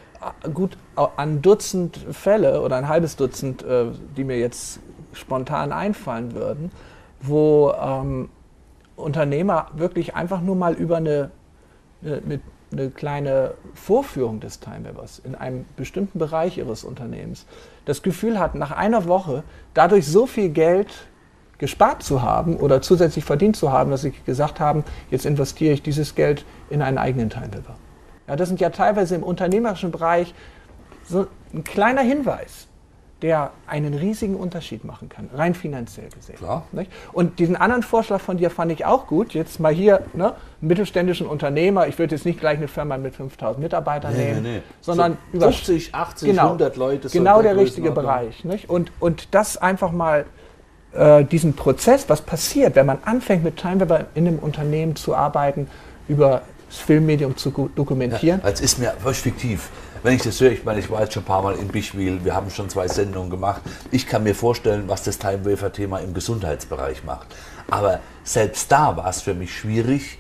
gut an ein Dutzend Fälle oder ein halbes Dutzend, die mir jetzt spontan einfallen würden, wo ähm, Unternehmer wirklich einfach nur mal über eine, eine, eine kleine Vorführung des Timewavers in einem bestimmten Bereich ihres Unternehmens das Gefühl hatten, nach einer Woche dadurch so viel Geld gespart zu haben oder zusätzlich verdient zu haben, dass sie gesagt haben, jetzt investiere ich dieses Geld in einen eigenen Timewaver. Ja, das sind ja teilweise im unternehmerischen Bereich so ein kleiner Hinweis, der einen riesigen Unterschied machen kann, rein finanziell gesehen. Klar. Nicht? Und diesen anderen Vorschlag von dir fand ich auch gut. Jetzt mal hier, ne, einen mittelständischen Unternehmer, ich würde jetzt nicht gleich eine Firma mit fünftausend Mitarbeitern nee, nehmen, nee, nee. sondern so über fünfzig, achtzig, genau, hundert Leute. Genau der richtige Bereich. Nicht? Und, und das einfach mal, äh, diesen Prozess, was passiert, wenn man anfängt mit Timewaver in einem Unternehmen zu arbeiten, über das Filmmedium zu dokumentieren. Ja, es ist mir völlig fiktiv. Wenn ich das höre, ich meine, ich war jetzt schon ein paar Mal in Bischwil, wir haben schon zwei Sendungen gemacht. Ich kann mir vorstellen, was das Timewaver-Thema im Gesundheitsbereich macht. Aber selbst da war es für mich schwierig,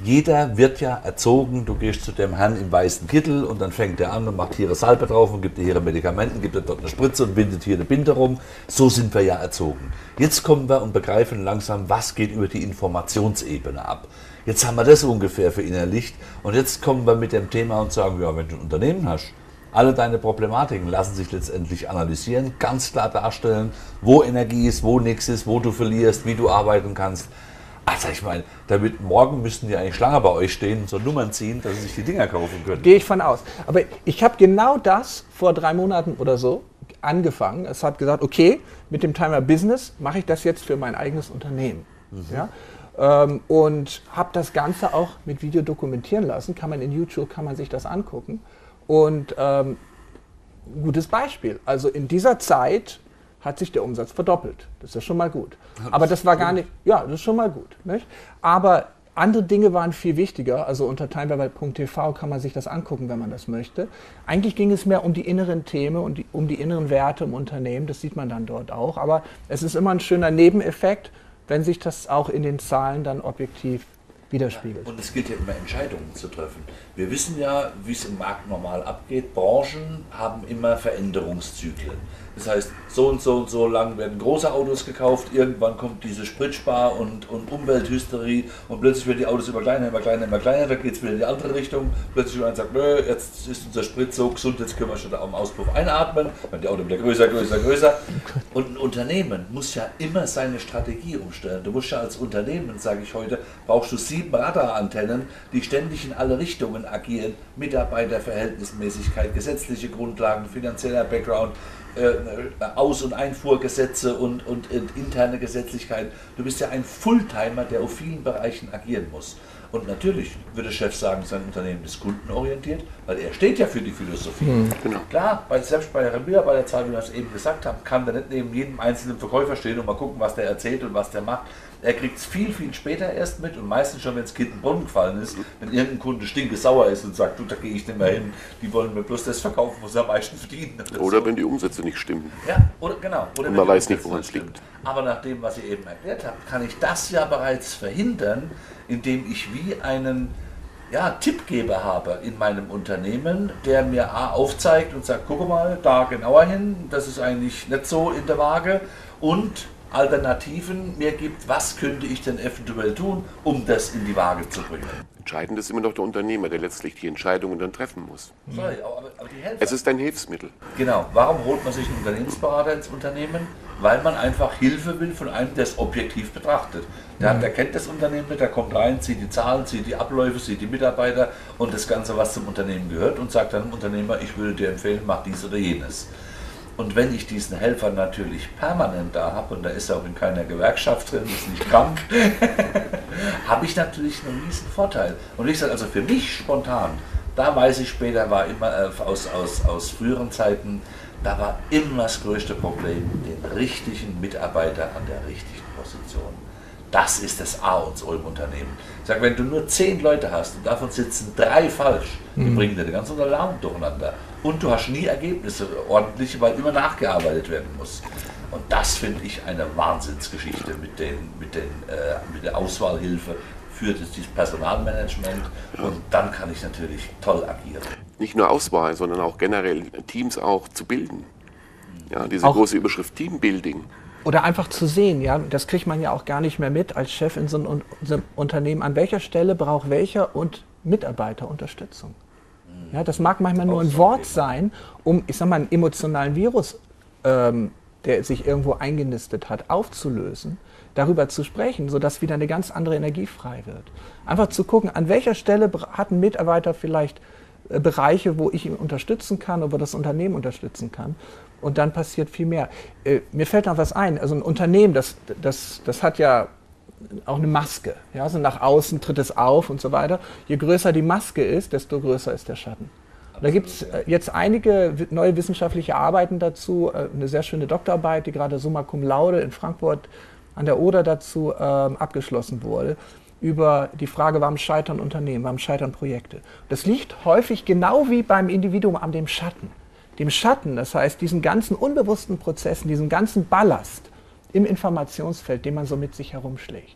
Jeder wird ja erzogen, du gehst zu dem Herrn im weißen Kittel und dann fängt er an und macht hier eine Salbe drauf und gibt dir hier Medikamenten, gibt dir dort eine Spritze und bindet hier eine Binde rum. So sind wir ja erzogen. Jetzt kommen wir und begreifen langsam, was geht über die Informationsebene ab. Jetzt haben wir das ungefähr verinnerlicht und jetzt kommen wir mit dem Thema und sagen, ja, wenn du ein Unternehmen hast, alle deine Problematiken lassen sich letztendlich analysieren, ganz klar darstellen, wo Energie ist, wo nichts ist, wo du verlierst, wie du arbeiten kannst. Also ich meine, damit morgen müssten die eigentlich Schlange bei euch stehen und so Nummern ziehen, dass sie sich die Dinger kaufen können. Gehe ich von aus. Aber ich habe genau das vor drei Monaten oder so angefangen. Es hat gesagt, okay, mit dem Timer Business mache ich das jetzt für mein eigenes Unternehmen. Mhm. Ja? Ähm, und habe das Ganze auch mit Video dokumentieren lassen. Kann man in YouTube, kann man sich das angucken. Und ähm, gutes Beispiel. Also in dieser Zeit hat sich der Umsatz verdoppelt. Das ist ja schon mal gut. Aber das war gar nicht, ja, das ist schon mal gut. Nicht? Aber andere Dinge waren viel wichtiger. Also unter timeverwalt punkt t v kann man sich das angucken, wenn man das möchte. Eigentlich ging es mehr um die inneren Themen und die, um die inneren Werte im Unternehmen. Das sieht man dann dort auch. Aber es ist immer ein schöner Nebeneffekt, wenn sich das auch in den Zahlen dann objektiv widerspiegelt. Und es gilt ja immer, Entscheidungen zu treffen. Wir wissen ja, wie es im Markt normal abgeht. Branchen haben immer Veränderungszyklen. Das heißt, so und so und so lang werden große Autos gekauft, irgendwann kommt diese Spritspar- und, und Umwelthysterie und plötzlich werden die Autos immer kleiner, immer kleiner, immer kleiner, da geht es wieder in die andere Richtung. Plötzlich wird einer sagt, nö, jetzt ist unser Sprit so gesund, jetzt können wir schon am Auspuff einatmen, dann die Autos wieder größer, größer, größer. Und ein Unternehmen muss ja immer seine Strategie umstellen. Du musst ja als Unternehmen, sage ich heute, brauchst du sieben Radarantennen, die ständig in alle Richtungen agieren, Mitarbeiterverhältnismäßigkeit, gesetzliche Grundlagen, finanzieller Background, Aus- und Einfuhrgesetze und, und, und interne Gesetzlichkeit. Du bist ja ein Fulltimer, der auf vielen Bereichen agieren muss. Und natürlich würde der Chef sagen, sein Unternehmen ist kundenorientiert, weil er steht ja für die Philosophie. Mhm. Genau. Klar, bei, selbst bei der Mitarbeiterzahl, wie wir es eben gesagt haben, kann der nicht neben jedem einzelnen Verkäufer stehen und mal gucken, was der erzählt und was der macht. Er kriegt es viel, viel später erst mit und meistens schon, wenn das Kind in den Brunnen gefallen ist, wenn irgendein Kunde stinkesauer ist und sagt, du, da gehe ich nicht mehr hin, die wollen mir bloß das verkaufen, wo sie am meisten verdienen. Oder, oder so. Wenn die Umsätze nicht stimmen. Ja, oder, genau. Oder und man weiß nicht, woran es liegt. Aber nach dem, was ich eben erklärt habe, kann ich das ja bereits verhindern, indem ich wie einen ja, Tippgeber habe in meinem Unternehmen, der mir A, aufzeigt und sagt, guck mal, da genauer hin, das ist eigentlich nicht so in der Waage und Alternativen mir gibt, was könnte ich denn eventuell tun, um das in die Waage zu bringen. Entscheidend ist immer noch der Unternehmer, der letztlich die Entscheidungen dann treffen muss. Sorry, aber, aber die Helfer. Es ist ein Hilfsmittel. Genau. Warum holt man sich einen Unternehmensberater ins Unternehmen? Weil man einfach Hilfe will von einem, der es objektiv betrachtet. Der, der kennt das Unternehmen nicht, der kommt rein, sieht die Zahlen, sieht die Abläufe, sieht die Mitarbeiter und das Ganze, was zum Unternehmen gehört und sagt dann dem Unternehmer, ich würde dir empfehlen, mach dies oder jenes. Und wenn ich diesen Helfer natürlich permanent da habe, und da ist er auch in keiner Gewerkschaft drin, ist nicht krank, habe ich natürlich einen riesen Vorteil. Und wie gesagt, also für mich spontan, da weiß ich später, war immer äh, aus, aus, aus früheren Zeiten, da war immer das größte Problem, den richtigen Mitarbeiter an der richtigen Position. Das ist das A und O im Unternehmen. Ich sage, wenn du nur zehn Leute hast und davon sitzen drei falsch, die mhm. bringen dir den ganzen Alarm durcheinander. Und du hast nie Ergebnisse ordentliche, weil immer nachgearbeitet werden muss. Und das finde ich eine Wahnsinnsgeschichte mit, den, mit, den, äh, mit der Auswahlhilfe für das, dieses Personalmanagement. Und dann kann ich natürlich toll agieren. Nicht nur Auswahl, sondern auch generell Teams auch zu bilden. Ja, diese auch große Überschrift Teambuilding. Oder einfach zu sehen, ja, das kriegt man ja auch gar nicht mehr mit als Chef in so einem, so einem Unternehmen. An welcher Stelle braucht welcher und Mitarbeiter Unterstützung? Ja, das mag manchmal nur ein Wort sein, um, ich sag mal, einen emotionalen Virus, ähm, der sich irgendwo eingenistet hat, aufzulösen, darüber zu sprechen, sodass wieder eine ganz andere Energie frei wird. Einfach zu gucken, an welcher Stelle hat ein Mitarbeiter vielleicht äh, Bereiche, wo ich ihn unterstützen kann, wo das Unternehmen unterstützen kann. Und dann passiert viel mehr. Äh, mir fällt noch was ein. Also ein Unternehmen, das, das, das hat ja auch eine Maske. Ja? Also nach außen tritt es auf und so weiter. Je größer die Maske ist, desto größer ist der Schatten. Und da gibt es äh, jetzt einige neue wissenschaftliche Arbeiten dazu. Äh, eine sehr schöne Doktorarbeit, die gerade summa cum laude in Frankfurt an der Oder dazu äh, abgeschlossen wurde, über die Frage, warum scheitern Unternehmen, warum scheitern Projekte. Das liegt häufig genau wie beim Individuum an dem Schatten. Dem Schatten, das heißt diesen ganzen unbewussten Prozessen, diesen ganzen Ballast im Informationsfeld, den man so mit sich herumschlägt.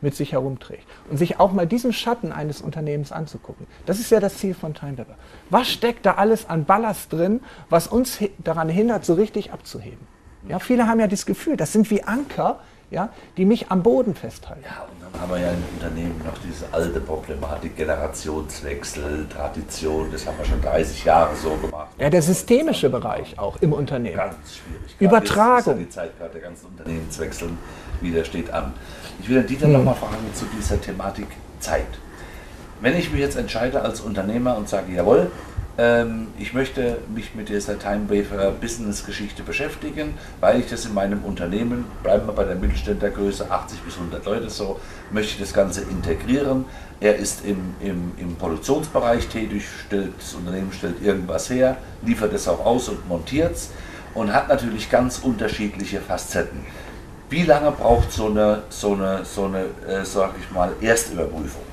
mit sich herumträgt. Und sich auch mal diesen Schatten eines Unternehmens anzugucken. Das ist ja das Ziel von TimeWeber. Was steckt da alles an Ballast drin, was uns daran hindert, so richtig abzuheben? Ja, viele haben ja das Gefühl, das sind wie Anker, ja, die mich am Boden festhalten. Ja, und dann haben wir ja im Unternehmen noch diese alte Problematik, Generationswechsel, Tradition, das haben wir schon dreißig Jahre so gemacht. Ja, der systemische Bereich auch im Unternehmen. Ganz schwierig. Übertragung. Jetzt ist ja die Zeit gerade der ganzen Unternehmenswechsel wieder steht an. Ich will den Dieter hm. noch mal fragen zu dieser Thematik Zeit. Wenn ich mich jetzt entscheide als Unternehmer und sage, jawohl, ähm, ich möchte mich mit dieser TimeWaver Business Geschichte beschäftigen, weil ich das in meinem Unternehmen, bleiben wir bei der Mittelständlergröße, achtzig bis hundert Leute so, möchte ich das Ganze integrieren. Er ist im, im, im Produktionsbereich tätig, stellt, das Unternehmen stellt irgendwas her, liefert es auch aus und montiert es und hat natürlich ganz unterschiedliche Facetten. Wie lange braucht so eine, so eine, so eine äh, sag ich mal, Erstüberprüfung?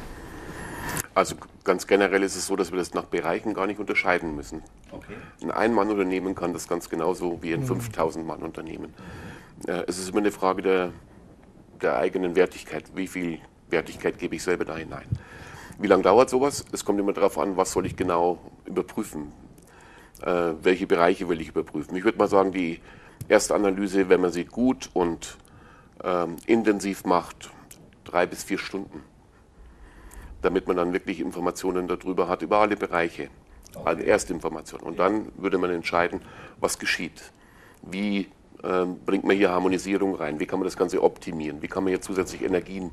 Also ganz generell ist es so, dass wir das nach Bereichen gar nicht unterscheiden müssen. Okay. Ein Ein-Mann-Unternehmen kann das ganz genauso wie ein fünftausend-Mann-Unternehmen. Äh, es ist immer eine Frage der, der eigenen Wertigkeit. Wie viel Wertigkeit gebe ich selber da hinein? Wie lange dauert sowas? Es kommt immer darauf an, was soll ich genau überprüfen? Äh, welche Bereiche will ich überprüfen? Ich würde mal sagen, die erste Analyse, wenn man sie gut und ähm, intensiv macht, drei bis vier Stunden. Damit man dann wirklich Informationen darüber hat, über alle Bereiche, okay. Also Erstinformationen. Und dann würde man entscheiden, was geschieht. Wie ähm, bringt man hier Harmonisierung rein? Wie kann man das Ganze optimieren? Wie kann man hier zusätzlich Energien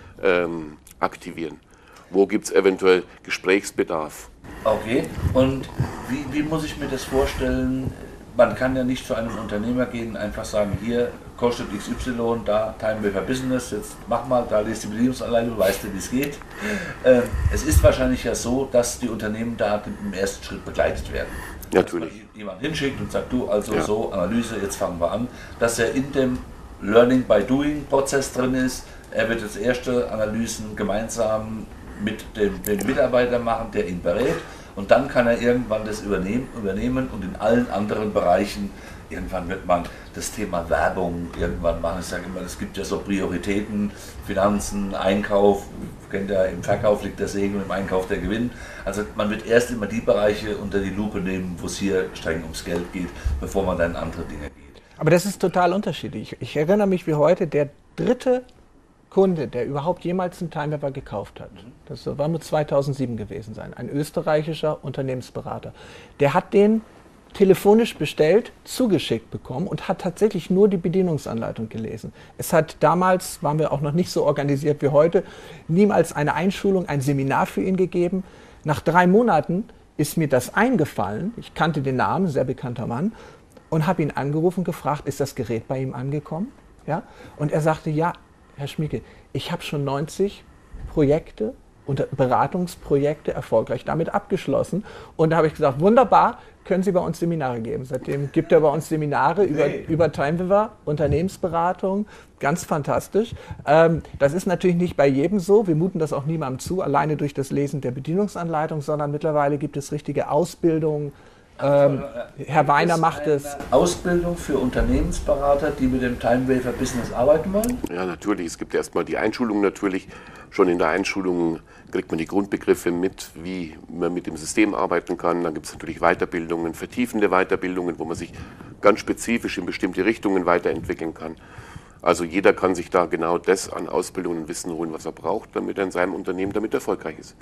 ähm, aktivieren? Wo gibt es eventuell Gesprächsbedarf? Okay, und wie, wie muss ich mir das vorstellen? Man kann ja nicht zu einem Unternehmer gehen und einfach sagen, hier kostet X Y, da TimeWaver Business, jetzt mach mal, da liest die Bedienungsanleitung, weißt du, wie es geht. Ähm, es ist wahrscheinlich ja so, dass die Unternehmen da im ersten Schritt begleitet werden. Natürlich. Dass man jemanden hinschickt und sagt, du, also ja. so, Analyse, jetzt fangen wir an, dass er in dem Learning by Doing Prozess drin ist. Er wird jetzt erste Analysen gemeinsam mit dem, dem Mitarbeiter machen, der ihn berät. Und dann kann er irgendwann das übernehmen, übernehmen und in allen anderen Bereichen, irgendwann wird man das Thema Werbung irgendwann machen. Ich sage immer, es gibt ja so Prioritäten, Finanzen, Einkauf, kennt ja, im Verkauf liegt der Segen und im Einkauf der Gewinn. Also man wird erst immer die Bereiche unter die Lupe nehmen, wo es hier streng ums Geld geht, bevor man dann in andere Dinge geht. Aber das ist total unterschiedlich. Ich erinnere mich wie heute, der dritte Kunde, der überhaupt jemals einen TimeWaver gekauft hat, das war nur zweitausendsieben gewesen sein, ein österreichischer Unternehmensberater, der hat den telefonisch bestellt, zugeschickt bekommen und hat tatsächlich nur die Bedienungsanleitung gelesen. Es hat damals, waren wir auch noch nicht so organisiert wie heute, niemals eine Einschulung, ein Seminar für ihn gegeben. Nach drei Monaten ist mir das eingefallen, ich kannte den Namen, sehr bekannter Mann, und habe ihn angerufen, gefragt, ist das Gerät bei ihm angekommen? Ja? Und er sagte, ja, Herr Schmieke, ich habe schon neunzig Projekte und Beratungsprojekte erfolgreich damit abgeschlossen. Und da habe ich gesagt, wunderbar, können Sie bei uns Seminare geben. Seitdem gibt er bei uns Seminare über, hey. über TimeWaver, Unternehmensberatung, ganz fantastisch. Ähm, das ist natürlich nicht bei jedem so, wir muten das auch niemandem zu, alleine durch das Lesen der Bedienungsanleitung, sondern mittlerweile gibt es richtige Ausbildungen. Ähm, Herr Weiner macht es. Ausbildung für Unternehmensberater, die mit dem TimeWaver Business arbeiten wollen? Ja, natürlich. Es gibt erstmal die Einschulung natürlich. Schon in der Einschulung kriegt man die Grundbegriffe mit, wie man mit dem System arbeiten kann. Dann gibt es natürlich Weiterbildungen, vertiefende Weiterbildungen, wo man sich ganz spezifisch in bestimmte Richtungen weiterentwickeln kann. Also jeder kann sich da genau das an Ausbildung und Wissen holen, was er braucht, damit er in seinem Unternehmen damit erfolgreich ist.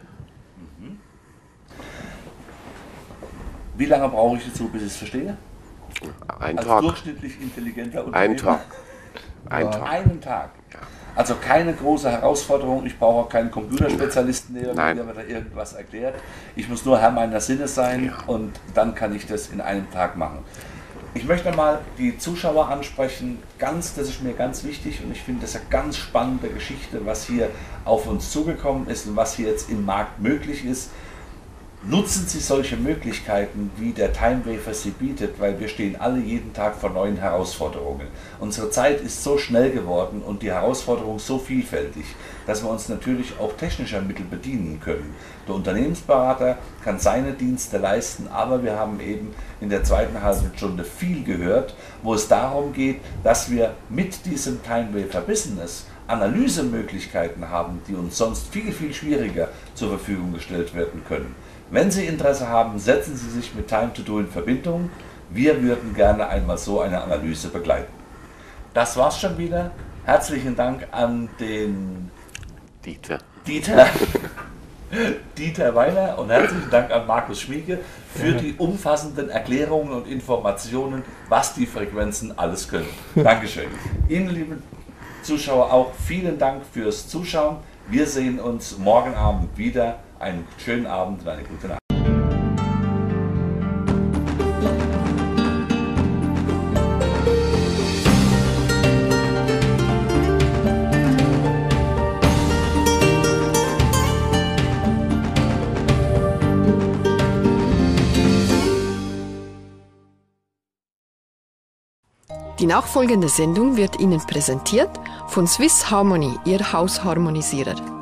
Wie lange brauche ich dazu, bis ich es verstehe? Ein Als Tag. durchschnittlich intelligenter Unternehmer? Ein Tag. Ein Tag. Einen Tag. Ja. Also keine große Herausforderung. Ich brauche auch keinen Computerspezialisten, der Nein. mir da irgendwas erklärt. Ich muss nur Herr meiner Sinne sein, Ja. und dann kann ich das in einem Tag machen. Ich möchte mal die Zuschauer ansprechen. Ganz, das ist mir ganz wichtig, und ich finde das eine ganz spannende Geschichte, was hier auf uns zugekommen ist und was hier jetzt im Markt möglich ist. Nutzen Sie solche Möglichkeiten, wie der TimeWaver sie bietet, weil wir stehen alle jeden Tag vor neuen Herausforderungen. Unsere Zeit ist so schnell geworden und die Herausforderung so vielfältig, dass wir uns natürlich auch technischer Mittel bedienen können. Der Unternehmensberater kann seine Dienste leisten, aber wir haben eben in der zweiten halben Stunde viel gehört, wo es darum geht, dass wir mit diesem TimeWaver Business Analysemöglichkeiten haben, die uns sonst viel, viel schwieriger zur Verfügung gestellt werden können. Wenn Sie Interesse haben, setzen Sie sich mit Time to Do in Verbindung. Wir würden gerne einmal so eine Analyse begleiten. Das war's schon wieder. Herzlichen Dank an den Dieter. Dieter. Dieter Weiner und herzlichen Dank an Markus Schmieke für die umfassenden Erklärungen und Informationen, was die Frequenzen alles können. Dankeschön. Ihnen, liebe Zuschauer, auch vielen Dank fürs Zuschauen. Wir sehen uns morgen Abend wieder. Einen schönen Abend und eine gute Nacht. Die nachfolgende Sendung wird Ihnen präsentiert von Swiss Harmony, Ihr Hausharmonisierer.